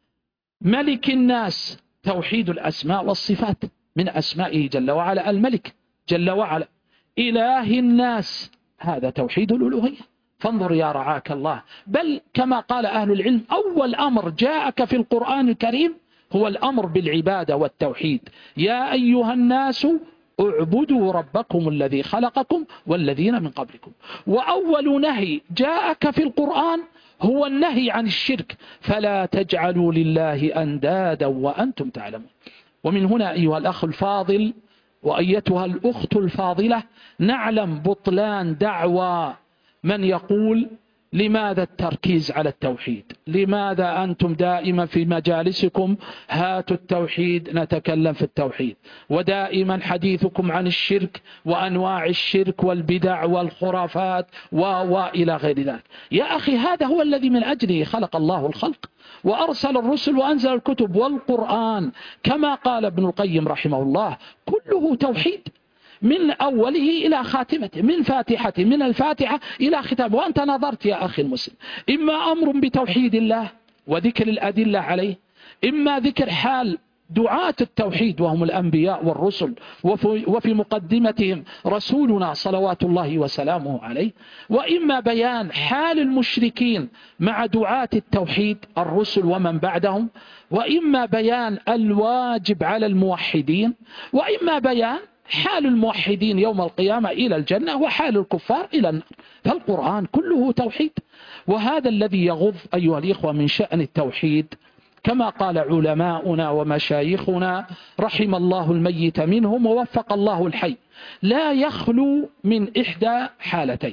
ملك الناس توحيد الأسماء والصفات، من أسمائه جل وعلا الملك جل وعلا. إله الناس هذا توحيد الألوهية. فانظر يا رعاك الله، بل كما قال أهل العلم أول أمر جاءك في القرآن الكريم هو الأمر بالعبادة والتوحيد. يا أيها الناس اعبدوا ربكم الذي خلقكم والذين من قبلكم. وأول نهي جاءك في القرآن هو النهي عن الشرك: فلا تجعلوا لله أندادا وأنتم تعلمون. ومن هنا أيها الأخ الفاضل وأيتها الأخت الفاضلة نعلم بطلان دعوى من يقول: لماذا التركيز على التوحيد؟ لماذا أنتم دائما في مجالسكم هاتوا التوحيد نتكلم في التوحيد، ودائما حديثكم عن الشرك وأنواع الشرك والبدع والخرافات وإلى غير ذلك؟ يا أخي هذا هو الذي من أجله خلق الله الخلق وأرسل الرسل وأنزل الكتب، والقرآن كما قال ابن القيم رحمه الله كله توحيد من أوله إلى خاتمته، من فاتحته من الفاتحة إلى ختامه. وأنت نظرت يا أخي المسلم، إما أمر بتوحيد الله وذكر الأدلة عليه، إما ذكر حال دعاة التوحيد وهم الأنبياء والرسل، وفي مقدمتهم رسولنا صلوات الله وسلامه عليه، وإما بيان حال المشركين مع دعاة التوحيد الرسل ومن بعدهم، وإما بيان الواجب على الموحدين، وإما بيان حال الموحدين يوم القيامة إلى الجنة وحال الكفار إلى النار. فالقرآن كله توحيد، وهذا الذي يغض أيها الإخوة من شأن التوحيد. كما قال علماؤنا ومشايخنا رحم الله الميت منهم ووفق الله الحي: لا يخلو من إحدى حالتين: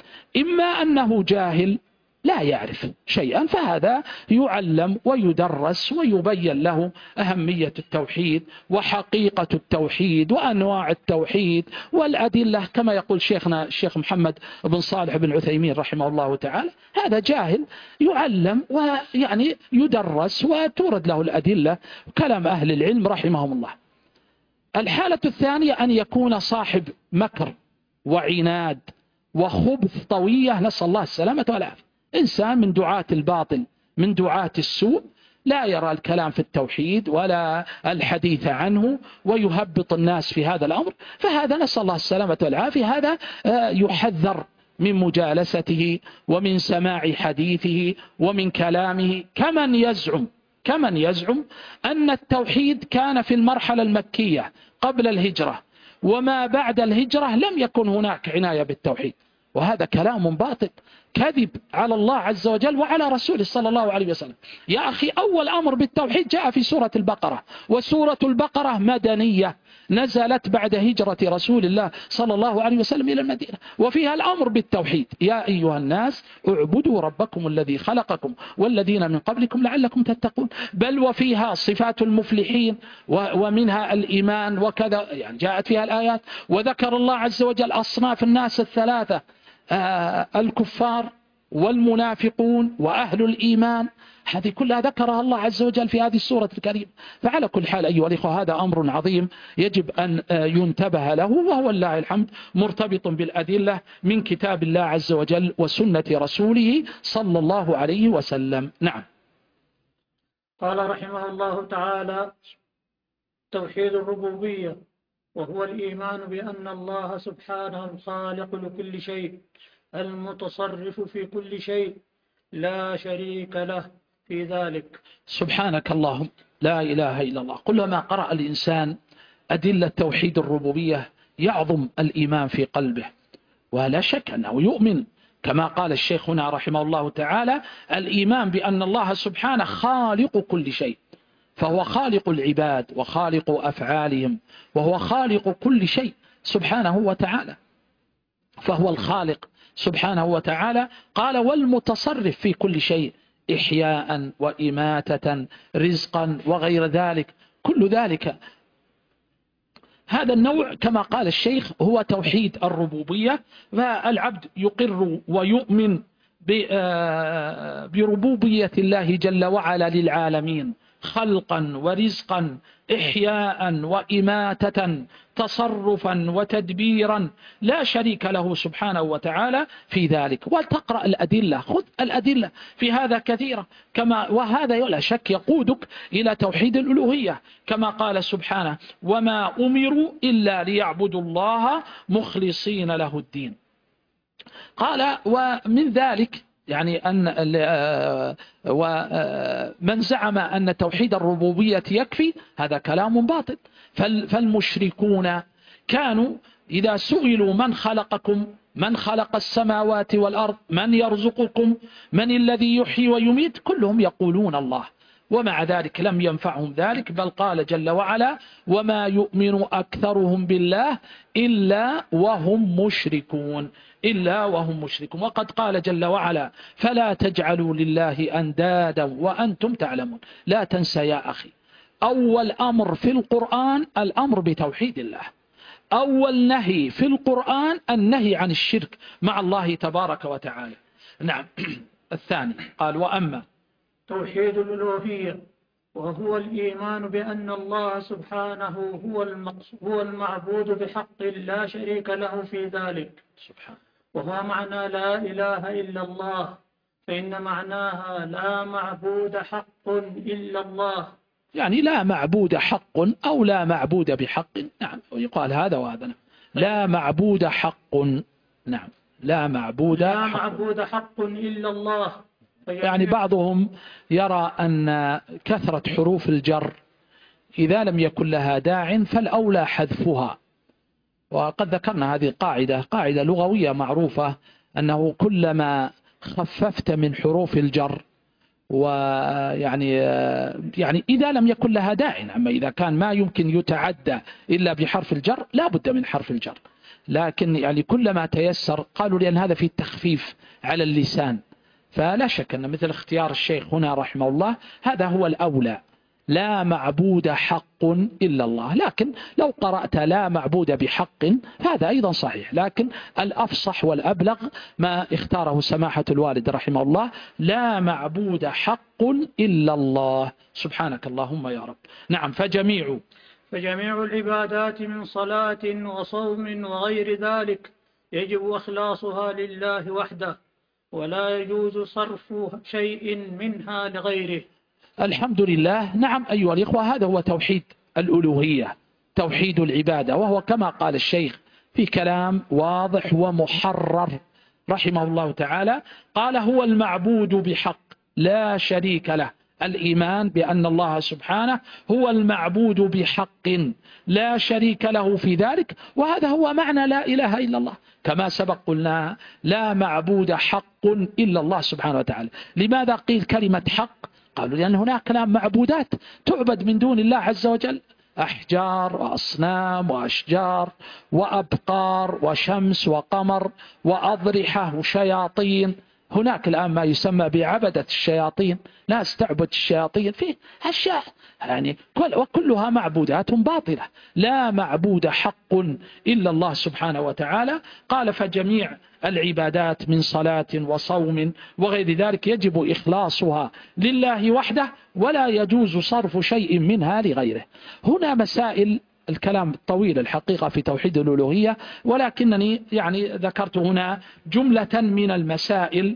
إما أنه جاهل لا يعرف شيئا، فهذا يعلم ويدرس ويبين له أهمية التوحيد وحقيقة التوحيد وأنواع التوحيد والأدلة، كما يقول شيخنا الشيخ محمد بن صالح بن عثيمين رحمه الله تعالى. هذا جاهل يعلم ويعني يدرس وتورد له الأدلة، كلام أهل العلم رحمهم الله. الحالة الثانية أن يكون صاحب مكر وعناد وخبث طوية، نسأل الله السلامة والعافية. إنسان من دعاة الباطل من دعاة السوء، لا يرى الكلام في التوحيد ولا الحديث عنه ويهبط الناس في هذا الأمر، فهذا نسأل الله السلامة والعافية، هذا يحذر من مجالسته ومن سماع حديثه ومن كلامه. كمن يزعم أن التوحيد كان في المرحلة المكية قبل الهجرة، وما بعد الهجرة لم يكن هناك عناية بالتوحيد. وهذا كلام باطل، كذب على الله عز وجل وعلى رسوله صلى الله عليه وسلم. يا أخي أول أمر بالتوحيد جاء في سورة البقرة، وسورة البقرة مدنية نزلت بعد هجرة رسول الله صلى الله عليه وسلم إلى المدينة، وفيها الأمر بالتوحيد: يا أيها الناس اعبدوا ربكم الذي خلقكم والذين من قبلكم لعلكم تتقون. بل وفيها صفات المفلحين ومنها الإيمان وكذا، يعني جاءت فيها الآيات. وذكر الله عز وجل أصناف الناس الثلاثة: الكفار والمنافقون وأهل الإيمان. هذه كلها ذكرها الله عز وجل في هذه السورة الكريمة. فعلى كل حال أيها الإخوة، هذا أمر عظيم يجب أن ينتبه له، وهو لله الحمد مرتبط بالأدلة من كتاب الله عز وجل وسنة رسوله صلى الله عليه وسلم. نعم. قال رحمه الله تعالى: توحيد الربوبية، وهو الإيمان بأن الله سبحانه الخالق لكل شيء، المتصرف في كل شيء، لا شريك له في ذلك. سبحانك اللهم لا إله إلا الله. كلما قرأ الإنسان أدلة توحيد الربوبية يعظم الإيمان في قلبه، ولا شك أنه يؤمن كما قال الشيخ هنا رحمه الله تعالى: الإيمان بأن الله سبحانه خالق كل شيء، فهو خالق العباد وخالق أفعالهم، وهو خالق كل شيء سبحانه وتعالى، فهو الخالق سبحانه وتعالى. قال: والمتصرف في كل شيء، إحياء وإماتة، رزقا وغير ذلك، كل ذلك. هذا النوع كما قال الشيخ هو توحيد الربوبية. فالعبد يقر ويؤمن بربوبية الله جل وعلا للعالمين، خلقا ورزقا، إحياء وإماتة، تصرفا وتدبيرا، لا شريك له سبحانه وتعالى في ذلك. وتقرأ الأدلة، خذ الأدلة في هذا كثيرة، وهذا لا شك يقودك إلى توحيد الألوهية، كما قال سبحانه: وما أمروا إلا ليعبدوا الله مخلصين له الدين. قال: ومن ذلك يعني أن ومن زعم أن توحيد الربوبية يكفي، هذا كلام باطل. فالمشركون كانوا إذا سئلوا: من خلقكم؟ من خلق السماوات والأرض؟ من يرزقكم؟ من الذي يحيي ويميت؟ كلهم يقولون الله، ومع ذلك لم ينفعهم ذلك، بل قال جل وعلا: وما يؤمن أكثرهم بالله إلا وهم مشركون، إلا وهم مشركون. وقد قال جل وعلا: فلا تجعلوا لله أندادا وأنتم تعلمون. لا تنسى يا أخي، أول أمر في القرآن الأمر بتوحيد الله، أول نهي في القرآن النهي عن الشرك مع الله تبارك وتعالى. نعم. الثاني قال: وأما توحيد الألوهية، وهو الإيمان بأن الله سبحانه هو المعبود بحق لا شريك له في ذلك، سبحانه، وهو معنى لا إله إلا الله، فإن معناها لا معبود حق إلا الله، يعني لا معبود حق أو لا معبود بحق. نعم، يقال هذا وهذا. لا معبود حق. نعم، لا معبود حق إلا الله. يعني بعضهم يرى أن كثرة حروف الجر إذا لم يكن لها داع فالأولى حذفها. وقد ذكرنا هذه قاعدة لغوية معروفة، أنه كلما خففت من حروف الجر يعني إذا لم يكن لها داع، أما إذا كان ما يمكن يتعدى إلا بحرف الجر لا بد من حرف الجر، لكن يعني كلما تيسر، قالوا لأن هذا فيه التخفيف على اللسان. فلا شك أن مثل اختيار الشيخ هنا رحمه الله هذا هو الأولى، لا معبود حق إلا الله. لكن لو قرأت لا معبود بحق هذا أيضا صحيح، لكن الأفصح والأبلغ ما اختاره سماحة الوالد رحمه الله: لا معبود حق إلا الله. سبحانك اللهم يا رب. نعم. فجميع العبادات من صلاة وصوم وغير ذلك يجب إخلاصها لله وحده، ولا يجوز صرف شيء منها لغيره. الحمد لله. نعم أيها الإخوة، هذا هو توحيد الألوهية، توحيد العبادة، وهو كما قال الشيخ في كلام واضح ومحرر رحمه الله تعالى، قال: هو المعبود بحق لا شريك له، الإيمان بأن الله سبحانه هو المعبود بحق لا شريك له في ذلك، وهذا هو معنى لا إله إلا الله. كما سبق قلنا لا معبود حق إلا الله سبحانه وتعالى. لماذا قيل كلمة حق؟ قالوا لأن هناك معبودات تعبد من دون الله عز وجل، أحجار وأصنام وأشجار وأبقار وشمس وقمر وأضرحة وشياطين. هناك الآن ما يسمى بعبدة الشياطين، ناس تعبد الشياطين، فيه أشياء يعني وكلها معبودات باطلة. لا معبود حق إلا الله سبحانه وتعالى. قال فجميع العبادات من صلاة وصوم وغير ذلك يجب إخلاصها لله وحده، ولا يجوز صرف شيء منها لغيره. هنا مسائل، الكلام طويل الحقيقة في توحيد الألوهية، ولكنني يعني ذكرت هنا جملة من المسائل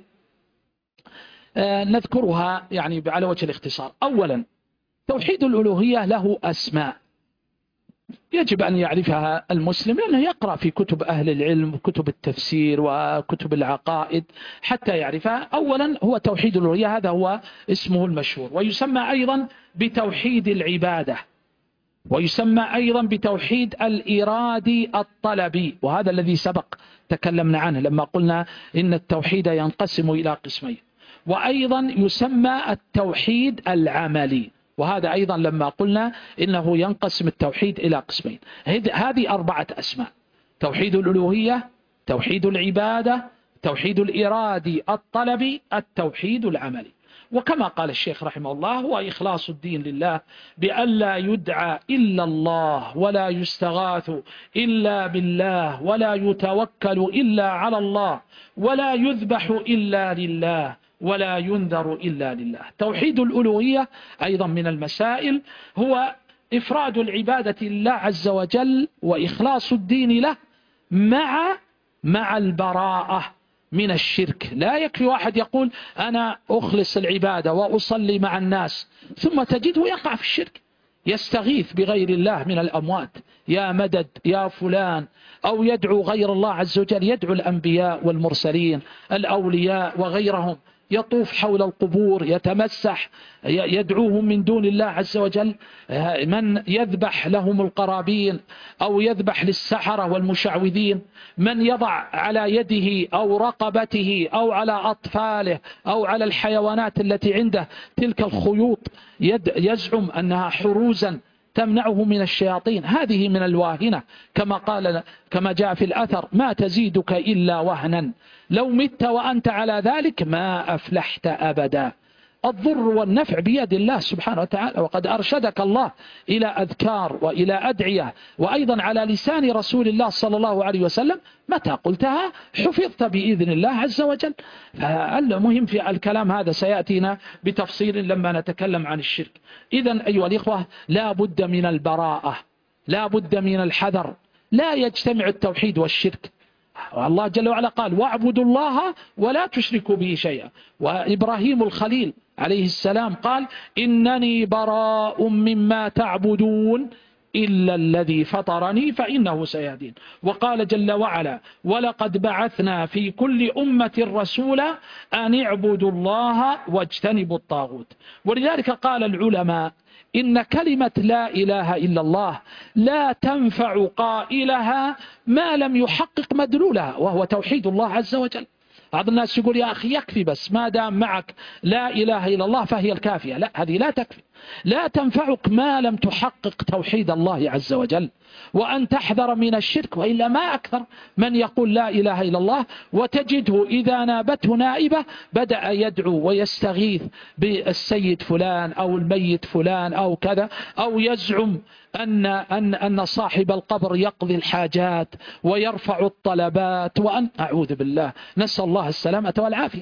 نذكرها يعني على وجه الاختصار. أولا، توحيد الألوهية له أسماء يجب أن يعرفها المسلم، لأنه يقرأ في كتب أهل العلم وكتب التفسير وكتب العقائد حتى يعرفها. أولا هو توحيد الألوهية، هذا هو اسمه المشهور، ويسمى أيضا بتوحيد العبادة، ويسمى أيضا بتوحيد الإرادي الطلبي، وهذا الذي سبق تكلمنا عنه لما قلنا إن التوحيد ينقسم إلى قسمين. وأيضا يسمى التوحيد العملي، وهذا أيضا لما قلنا إنه ينقسم التوحيد إلى قسمين. هذه 4 أسماء: توحيد الألوهية، توحيد العبادة، توحيد الإرادي الطلبي، التوحيد العملي. وكما قال الشيخ رحمه الله هو إخلاص الدين لله بأن لا يدعى إلا الله، ولا يستغاث إلا بالله، ولا يتوكل إلا على الله، ولا يذبح إلا لله، ولا ينذر إلا لله. توحيد الألوهية أيضا من المسائل هو إفراد العبادة لله عز وجل وإخلاص الدين له مع البراءة من الشرك. لا يكفي واحد يقول أنا أخلص العبادة وأصلي مع الناس ثم تجده يقع في الشرك، يستغيث بغير الله من الأموات، يا مدد يا فلان، أو يدعو غير الله عز وجل، يدعو الأنبياء والمرسلين الأولياء وغيرهم، يطوف حول القبور، يتمسح، يدعوهم من دون الله عز وجل. من يذبح لهم القرابين أو يذبح للسحرة والمشعوذين، من يضع على يده أو رقبته أو على أطفاله أو على الحيوانات التي عنده تلك الخيوط يزعم أنها حروزا تمنعه من الشياطين، هذه من الواهنة. كما جاء في الأثر: ما تزيدك إلا وهنا، لو مت وأنت على ذلك ما أفلحت أبدا. الضر والنفع بيد الله سبحانه وتعالى، وقد أرشدك الله إلى أذكار وإلى أدعية، وأيضا على لسان رسول الله صلى الله عليه وسلم متى قلتها حفظت بإذن الله عز وجل. فالمهم في الكلام هذا سيأتينا بتفصيل لما نتكلم عن الشرك. إذن أيها الإخوة لا بد من البراءة، لا بد من الحذر، لا يجتمع التوحيد والشرك. الله جل وعلا قال: واعبدوا الله ولا تشركوا به شيئا. وإبراهيم الخليل عليه السلام قال: إنني براء مما تعبدون إلا الذي فطرني فإنه سيهدين. وقال جل وعلا: ولقد بعثنا في كل أمة رسولا أن اعبدوا الله واجتنبوا الطاغوت. ولذلك قال العلماء إن كلمة لا إله إلا الله لا تنفع قائلها ما لم يحقق مدلولها، وهو توحيد الله عز وجل. بعض الناس يقول: يا أخي يكفي بس ما دام معك لا إله إلا الله فهي الكافية. لا، هذه لا تكفي، لا تنفعك ما لم تحقق توحيد الله عز وجل، وأن تحذر من الشرك. وإلا ما أكثر من يقول لا إله إلا الله وتجده إذا نابته نائبة بدأ يدعو ويستغيث بالسيد فلان أو الميت فلان أو كذا، أو يزعم أن صاحب القبر يقضي الحاجات ويرفع الطلبات، وأن أعوذ بالله، نسأل الله السلامة والعافية.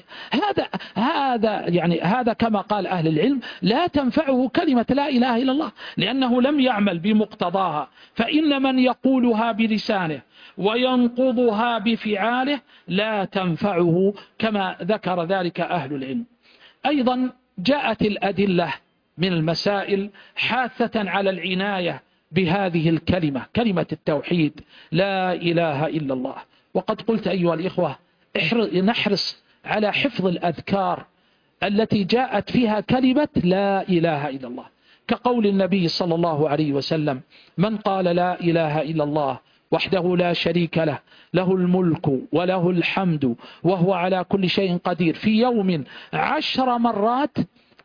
هذا كما قال أهل العلم لا تنفعه كلمة لا إله إلا الله، لأنه لم يعمل بمقتضاها. فإن من يقولها بلسانه وينقضها بفعاله لا تنفعه، كما ذكر ذلك أهل العلم. أيضا جاءت الأدلة من المسائل حاثة على العناية بهذه الكلمة، كلمة التوحيد لا إله إلا الله. وقد قلت أيها الإخوة نحرص على حفظ الأذكار التي جاءت فيها كلمة لا إله إلا الله، كقول النبي صلى الله عليه وسلم: من قال لا إله إلا الله وحده لا شريك له، له الملك وله الحمد وهو على كل شيء قدير، في يوم 10 مرات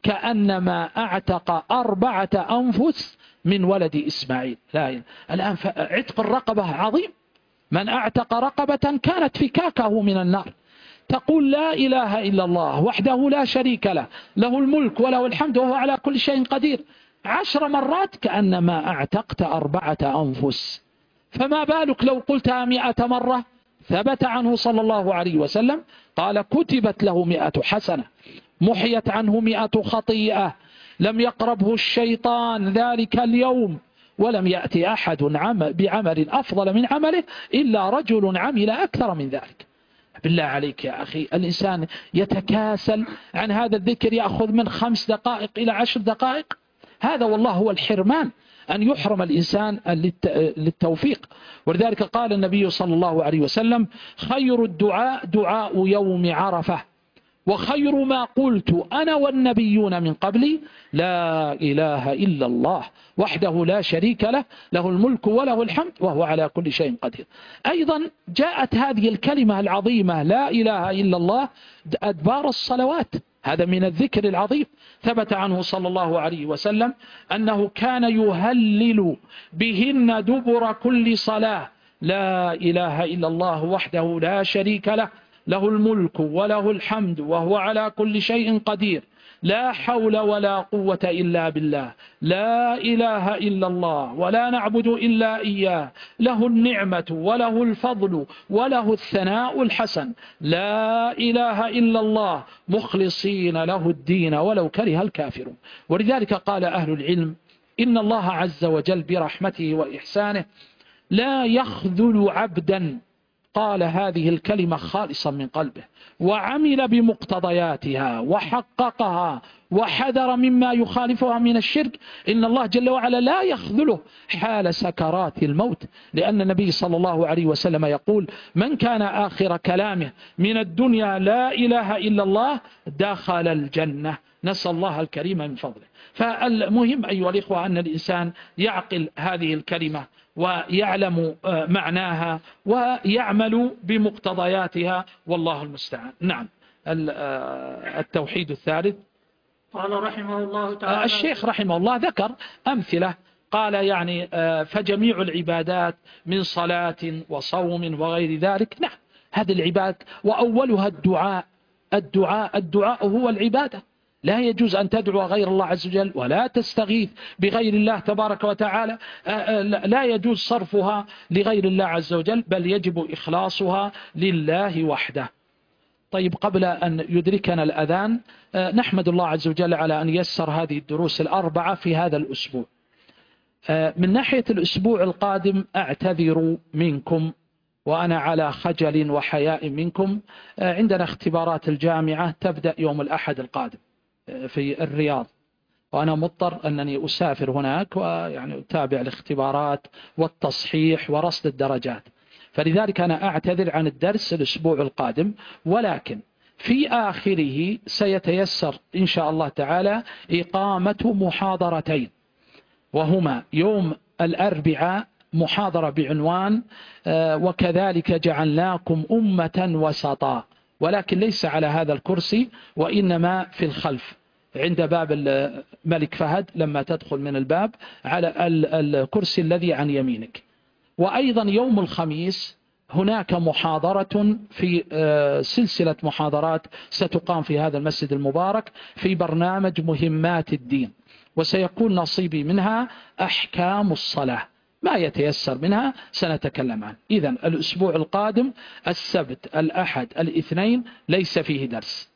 كأنما أعتق 4 أنفس من ولد إسماعيل. لا إله. الآن عتق الرقبة عظيم، من أعتق رقبة كانت فكاكه من النار. تقول لا إله إلا الله وحده لا شريك له، له الملك وله الحمد وهو على كل شيء قدير، 10 مرات كأنما أعتقت 4 أنفس، فما بالك لو قلتها 100 مرة؟ ثبت عنه صلى الله عليه وسلم قال: كتبت له 100 حسنة، محيت عنه 100 خطيئة، لم يقربه الشيطان ذلك اليوم، ولم يأتي أحد بعمل أفضل من عمله إلا رجل عمل أكثر من ذلك. بالله عليك يا أخي، الإنسان يتكاسل عن هذا الذكر، يأخذ من 5 دقائق إلى 10 دقائق. هذا والله هو الحرمان، أن يحرم الإنسان للتوفيق. ولذلك قال النبي صلى الله عليه وسلم: خير الدعاء دعاء يوم عرفة، وخير ما قلت أنا والنبيون من قبلي لا إله إلا الله وحده لا شريك له، له الملك وله الحمد وهو على كل شيء قدير. أيضا جاءت هذه الكلمة العظيمة لا إله إلا الله أدبار الصلوات، هذا من الذكر العظيم. ثبت عنه صلى الله عليه وسلم أنه كان يهلل بهن دبر كل صلاة: لا إله إلا الله وحده لا شريك له، له الملك وله الحمد وهو على كل شيء قدير، لا حول ولا قوة إلا بالله، لا إله إلا الله ولا نعبد إلا إياه، له النعمة وله الفضل وله الثناء الحسن، لا إله إلا الله مخلصين له الدين ولو كره الكافرون. ولذلك قال أهل العلم: إن الله عز وجل برحمته وإحسانه لا يخذل عبدا قال هذه الكلمة خالصا من قلبه، وعمل بمقتضياتها وحققها وحذر مما يخالفها من الشرك. إن الله جل وعلا لا يخذله حال سكرات الموت، لأن النبي صلى الله عليه وسلم يقول: من كان آخر كلامه من الدنيا لا إله إلا الله دخل الجنة. نسأل الله الكريم من فضله. فالمهم أيها الإخوة أن الإنسان يعقل هذه الكلمة ويعلم معناها ويعمل بمقتضياتها، والله المستعان. نعم. التوحيد الثالث. قال رحمه الله تعالى: الشيخ رحمه الله ذكر أمثلة، قال يعني فجميع العبادات من صلاة وصوم وغير ذلك. نعم، هذه العبادات وأولها الدعاء. الدعاء هو العبادة. لا يجوز أن تدعو غير الله عز وجل ولا تستغيث بغير الله تبارك وتعالى، لا يجوز صرفها لغير الله عز وجل، بل يجب إخلاصها لله وحده. طيب، قبل أن يدركنا الأذان نحمد الله عز وجل على أن يسر هذه الدروس ال4 في هذا الأسبوع. من ناحية الأسبوع القادم أعتذر منكم وأنا على خجل وحياء منكم. عندنا اختبارات الجامعة تبدأ يوم الأحد القادم في الرياض، وأنا مضطر أنني أسافر هناك ويعني أتابع الاختبارات والتصحيح ورصد الدرجات، فلذلك أنا أعتذر عن الدرس الأسبوع القادم. ولكن في آخره سيتيسر إن شاء الله تعالى إقامة محاضرتين، وهما يوم الأربعاء محاضرة بعنوان وكذلك جعلناكم أمة وسطا، ولكن ليس على هذا الكرسي وإنما في الخلف عند باب الملك فهد، لما تدخل من الباب على الكرسي الذي عن يمينك. وأيضا يوم الخميس هناك محاضرة في سلسلة محاضرات ستقام في هذا المسجد المبارك في برنامج مهمات الدين، وسيكون نصيبي منها أحكام الصلاة، ما يتيسر منها سنتكلم عنه. إذن الأسبوع القادم السبت الأحد الاثنين ليس فيه درس،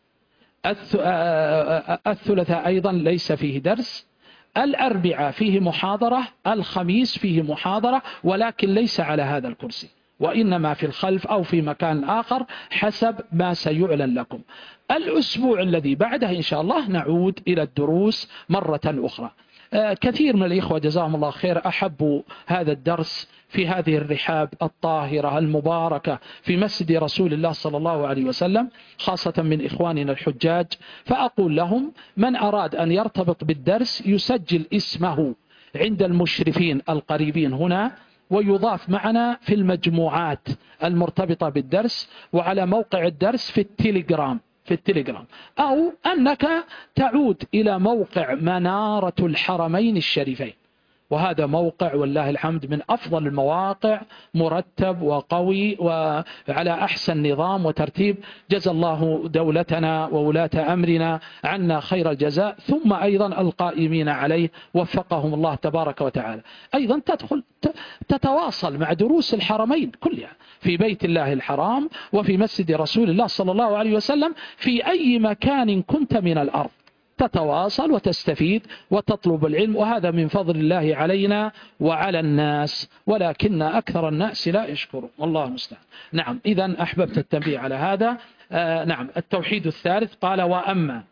الثلاثاء أيضا ليس فيه درس، الأربعاء فيه محاضرة، الخميس فيه محاضرة ولكن ليس على هذا الكرسي وإنما في الخلف أو في مكان آخر حسب ما سيعلن لكم. الأسبوع الذي بعده إن شاء الله نعود إلى الدروس مرة أخرى. كثير من الإخوة جزاهم الله خير أحبوا هذا الدرس في هذه الرحاب الطاهرة المباركة في مسجد رسول الله صلى الله عليه وسلم، خاصة من إخواننا الحجاج. فأقول لهم من أراد أن يرتبط بالدرس يسجل اسمه عند المشرفين القريبين هنا، ويضاف معنا في المجموعات المرتبطة بالدرس، وعلى موقع الدرس في التليجرام، أو أنك تعود إلى موقع منارة الحرمين الشريفين، وهذا موقع والله الحمد من أفضل المواقع، مرتب وقوي وعلى أحسن نظام وترتيب. جزا الله دولتنا وولاة أمرنا عنا خير الجزاء، ثم أيضا القائمين عليه وفقهم الله تبارك وتعالى. أيضا تدخل تتواصل مع دروس الحرمين كلها في بيت الله الحرام وفي مسجد رسول الله صلى الله عليه وسلم، في أي مكان كنت من الأرض تتواصل وتستفيد وتطلب العلم، وهذا من فضل الله علينا وعلى الناس، ولكن أكثر الناس لا يشكرون، والله المستعان. نعم، إذن أحببت التنبيه على هذا. نعم، التوحيد الثالث قال وأما.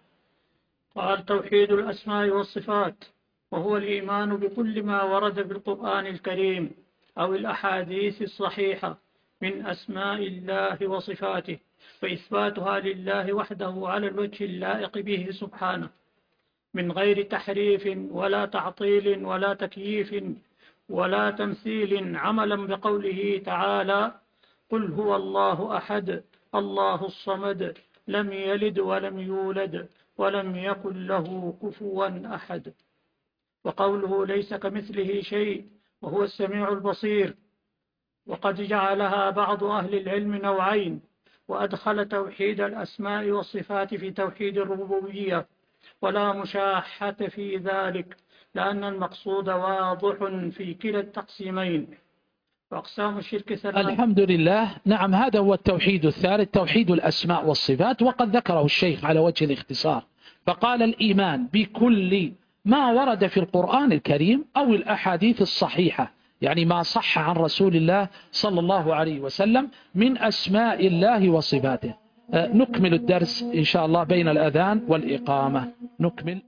قال توحيد الأسماء والصفات، وهو الإيمان بكل ما ورد في القرآن الكريم أو الأحاديث الصحيحة من أسماء الله وصفاته، وإثباتها لله وحده على الوجه اللائق به سبحانه، من غير تحريف ولا تعطيل ولا تكييف ولا تمثيل، عملا بقوله تعالى: قل هو الله أحد الله الصمد لم يلد ولم يولد ولم يكن له كفوا أحد. وقوله ليس كمثله شيء وهو السميع البصير. وقد جعلها بعض أهل العلم نوعين، وأدخل توحيد الأسماء والصفات في توحيد الربوبية، ولا مشاحة في ذلك، لأن المقصود واضح في كلا التقسيمين. وأقسام الشرك ثلاث. الحمد لله. نعم، هذا هو التوحيد الثالث، توحيد الأسماء والصفات، وقد ذكره الشيخ على وجه الاختصار، فقال الإيمان بكل ما ورد في القرآن الكريم أو الأحاديث الصحيحة، يعني ما صح عن رسول الله صلى الله عليه وسلم من أسماء الله وصفاته. نكمل الدرس إن شاء الله بين الأذان والإقامة. نكمل.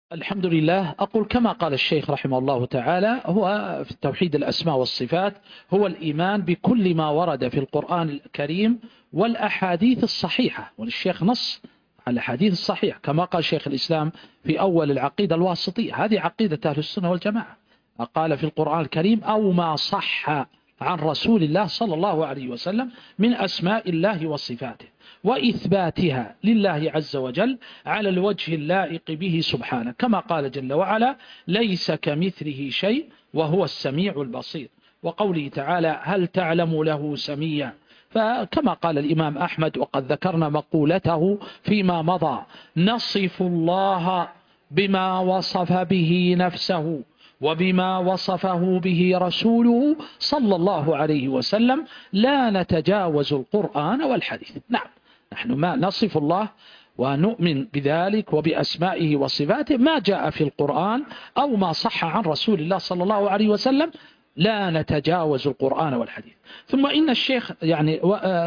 الحمد لله. أقول كما قال الشيخ رحمه الله تعالى، هو في توحيد الأسماء والصفات هو الإيمان بكل ما ورد في القرآن الكريم والأحاديث الصحيحة، والشيخ نص على الأحاديث الصحيحة كما قال شيخ الإسلام في أول العقيدة الواسطية، هذه عقيدة أهل السنة والجماعة. قال في القرآن الكريم أو ما صح عن رسول الله صلى الله عليه وسلم من أسماء الله وصفاته وإثباتها لله عز وجل على الوجه اللائق به سبحانه، كما قال جل وعلا ليس كمثله شيء وهو السميع البصير، وقوله تعالى هل تعلم له سميا. فكما قال الإمام أحمد وقد ذكرنا مقولته فيما مضى نصف الله بما وصف به نفسه وبما وصفه به رسوله صلى الله عليه وسلم لا نتجاوز القرآن والحديث. نعم، نحن ما نصف الله ونؤمن بذلك وبأسمائه وصفاته ما جاء في القرآن أو ما صح عن رسول الله صلى الله عليه وسلم، لا نتجاوز القرآن والحديث. ثم إن الشيخ يعني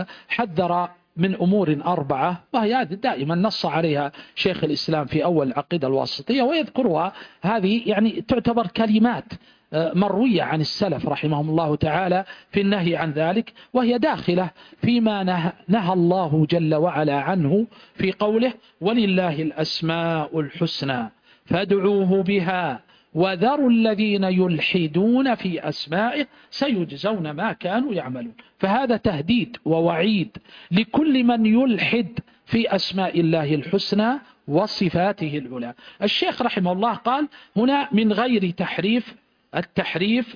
حذر من أمور 4، وهي دائما نص عليها شيخ الإسلام في أول العقيدة الواسطية ويذكرها، هذه يعني تعتبر كلمات مروية عن السلف رحمهم الله تعالى في النهي عن ذلك، وهي داخلة فيما نهى الله جل وعلا عنه في قوله ولله الأسماء الحسنى فادعوه بها وذروا الذين يلحدون في أسمائه سيجزون ما كانوا يعملون. فهذا تهديد ووعيد لكل من يلحد في أسماء الله الحسنى وصفاته العلى. الشيخ رحمه الله قال هنا من غير تحريف، التحريف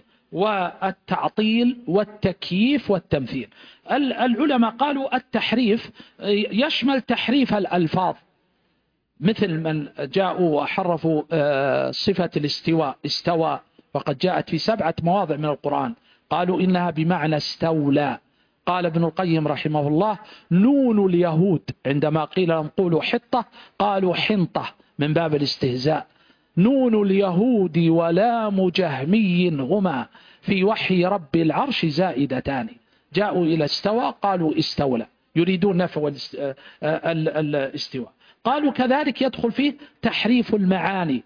والتعطيل والتكييف والتمثيل. العلماء قالوا التحريف يشمل تحريف الألفاظ، مثل من جاءوا وحرفوا صفة الاستواء، استوى وقد جاءت في 7 مواضع من القرآن قالوا إنها بمعنى استولى. قال ابن القيم رحمه الله نون اليهود عندما قيل لهم قولوا حطة قالوا حنطة من باب الاستهزاء. نون اليهود ولام جهمي هما في وحي رب العرش زائدتان. جاءوا إلى استوى قالوا استولى، يريدون نفي الاستواء. قالوا كذلك يدخل فيه تحريف المعاني،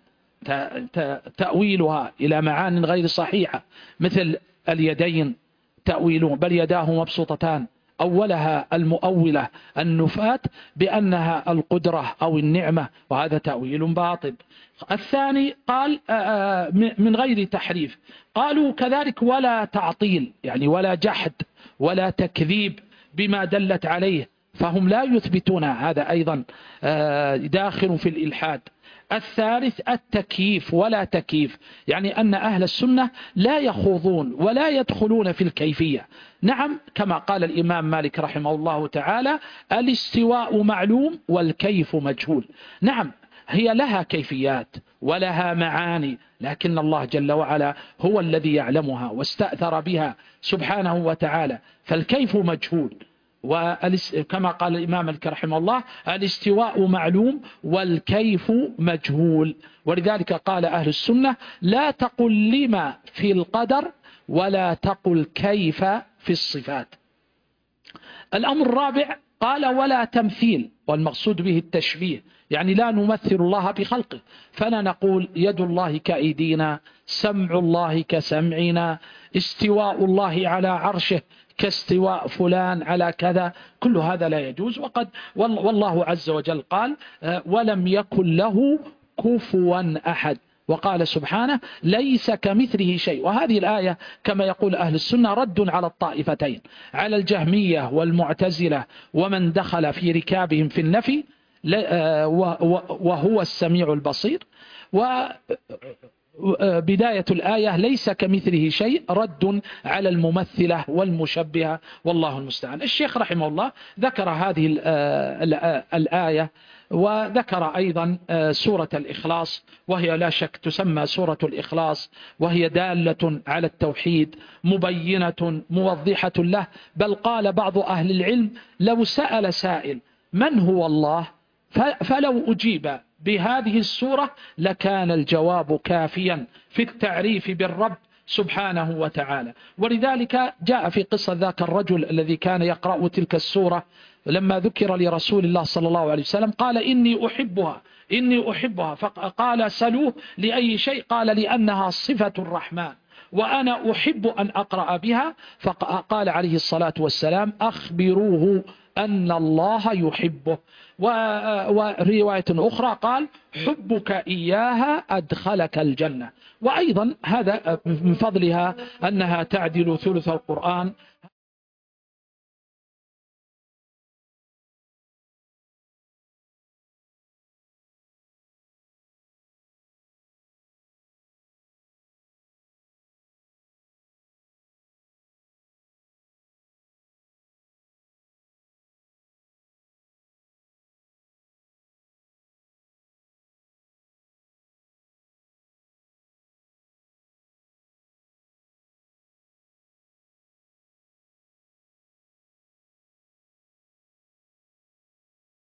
تأويلها إلى معان غير صحيحة، مثل اليدين تأويلهم بل يداه مبسوطتان، أولها المؤولة النفاة بأنها القدرة أو النعمة، وهذا تأويل باطل. الثاني قال من غير تحريف، قالوا كذلك ولا تعطيل، يعني ولا جحد ولا تكذيب بما دلت عليه، فهم لا يثبتون، هذا أيضا داخل في الإلحاد. الثالث التكييف ولا تكييف، يعني أن أهل السنة لا يخوضون ولا يدخلون في الكيفية. نعم، كما قال الإمام مالك رحمه الله تعالى الاستواء معلوم والكيف مجهول. نعم، هي لها كيفيات ولها معاني، لكن الله جل وعلا هو الذي يعلمها واستأثر بها سبحانه وتعالى، فالكيف مجهول. وكما قال الإمام مالك رحمه الله الاستواء معلوم والكيف مجهول. ولذلك قال أهل السنة لا تقل لما في القدر ولا تقل كيف في الصفات. الأمر الرابع قال ولا تمثيل، والمقصود به التشبيه، يعني لا نمثل الله بخلقه، فلا نقول يد الله كأيدينا، سمع الله كسمعنا، استواء الله على عرشه كاستواء فلان على كذا، كل هذا لا يجوز. وقد والله عز وجل قال ولم يكن له كفوا أحد، وقال سبحانه ليس كمثله شيء. وهذه الآية كما يقول أهل السنة رد على الطائفتين، على الجهمية والمعتزلة ومن دخل في ركابهم في النفي وهو السميع البصير. وبداية الآية ليس كمثله شيء رد على الممثلة والمشبهة، والله المستعان. الشيخ رحمه الله ذكر هذه الآية، وذكر أيضا سورة الإخلاص، وهي لا شك تسمى سورة الإخلاص، وهي دالة على التوحيد مبينة موضحة له. بل قال بعض أهل العلم لو سأل سائل من هو الله فلو أجيب بهذه السورة لكان الجواب كافيا في التعريف بالرب سبحانه وتعالى. ولذلك جاء في قصة ذاك الرجل الذي كان يقرأ تلك السورة، لما ذكر لرسول الله صلى الله عليه وسلم قال إني أحبها إني أحبها. فقال سلوه لأي شيء؟ قال لأنها صفة الرحمن وأنا أحب أن أقرأ بها. فقال عليه الصلاة والسلام أخبروه أن الله يحبه. ورواية أخرى قال حبك إياها أدخلك الجنة. وأيضا هذا من فضلها أنها تعدل ثلث القرآن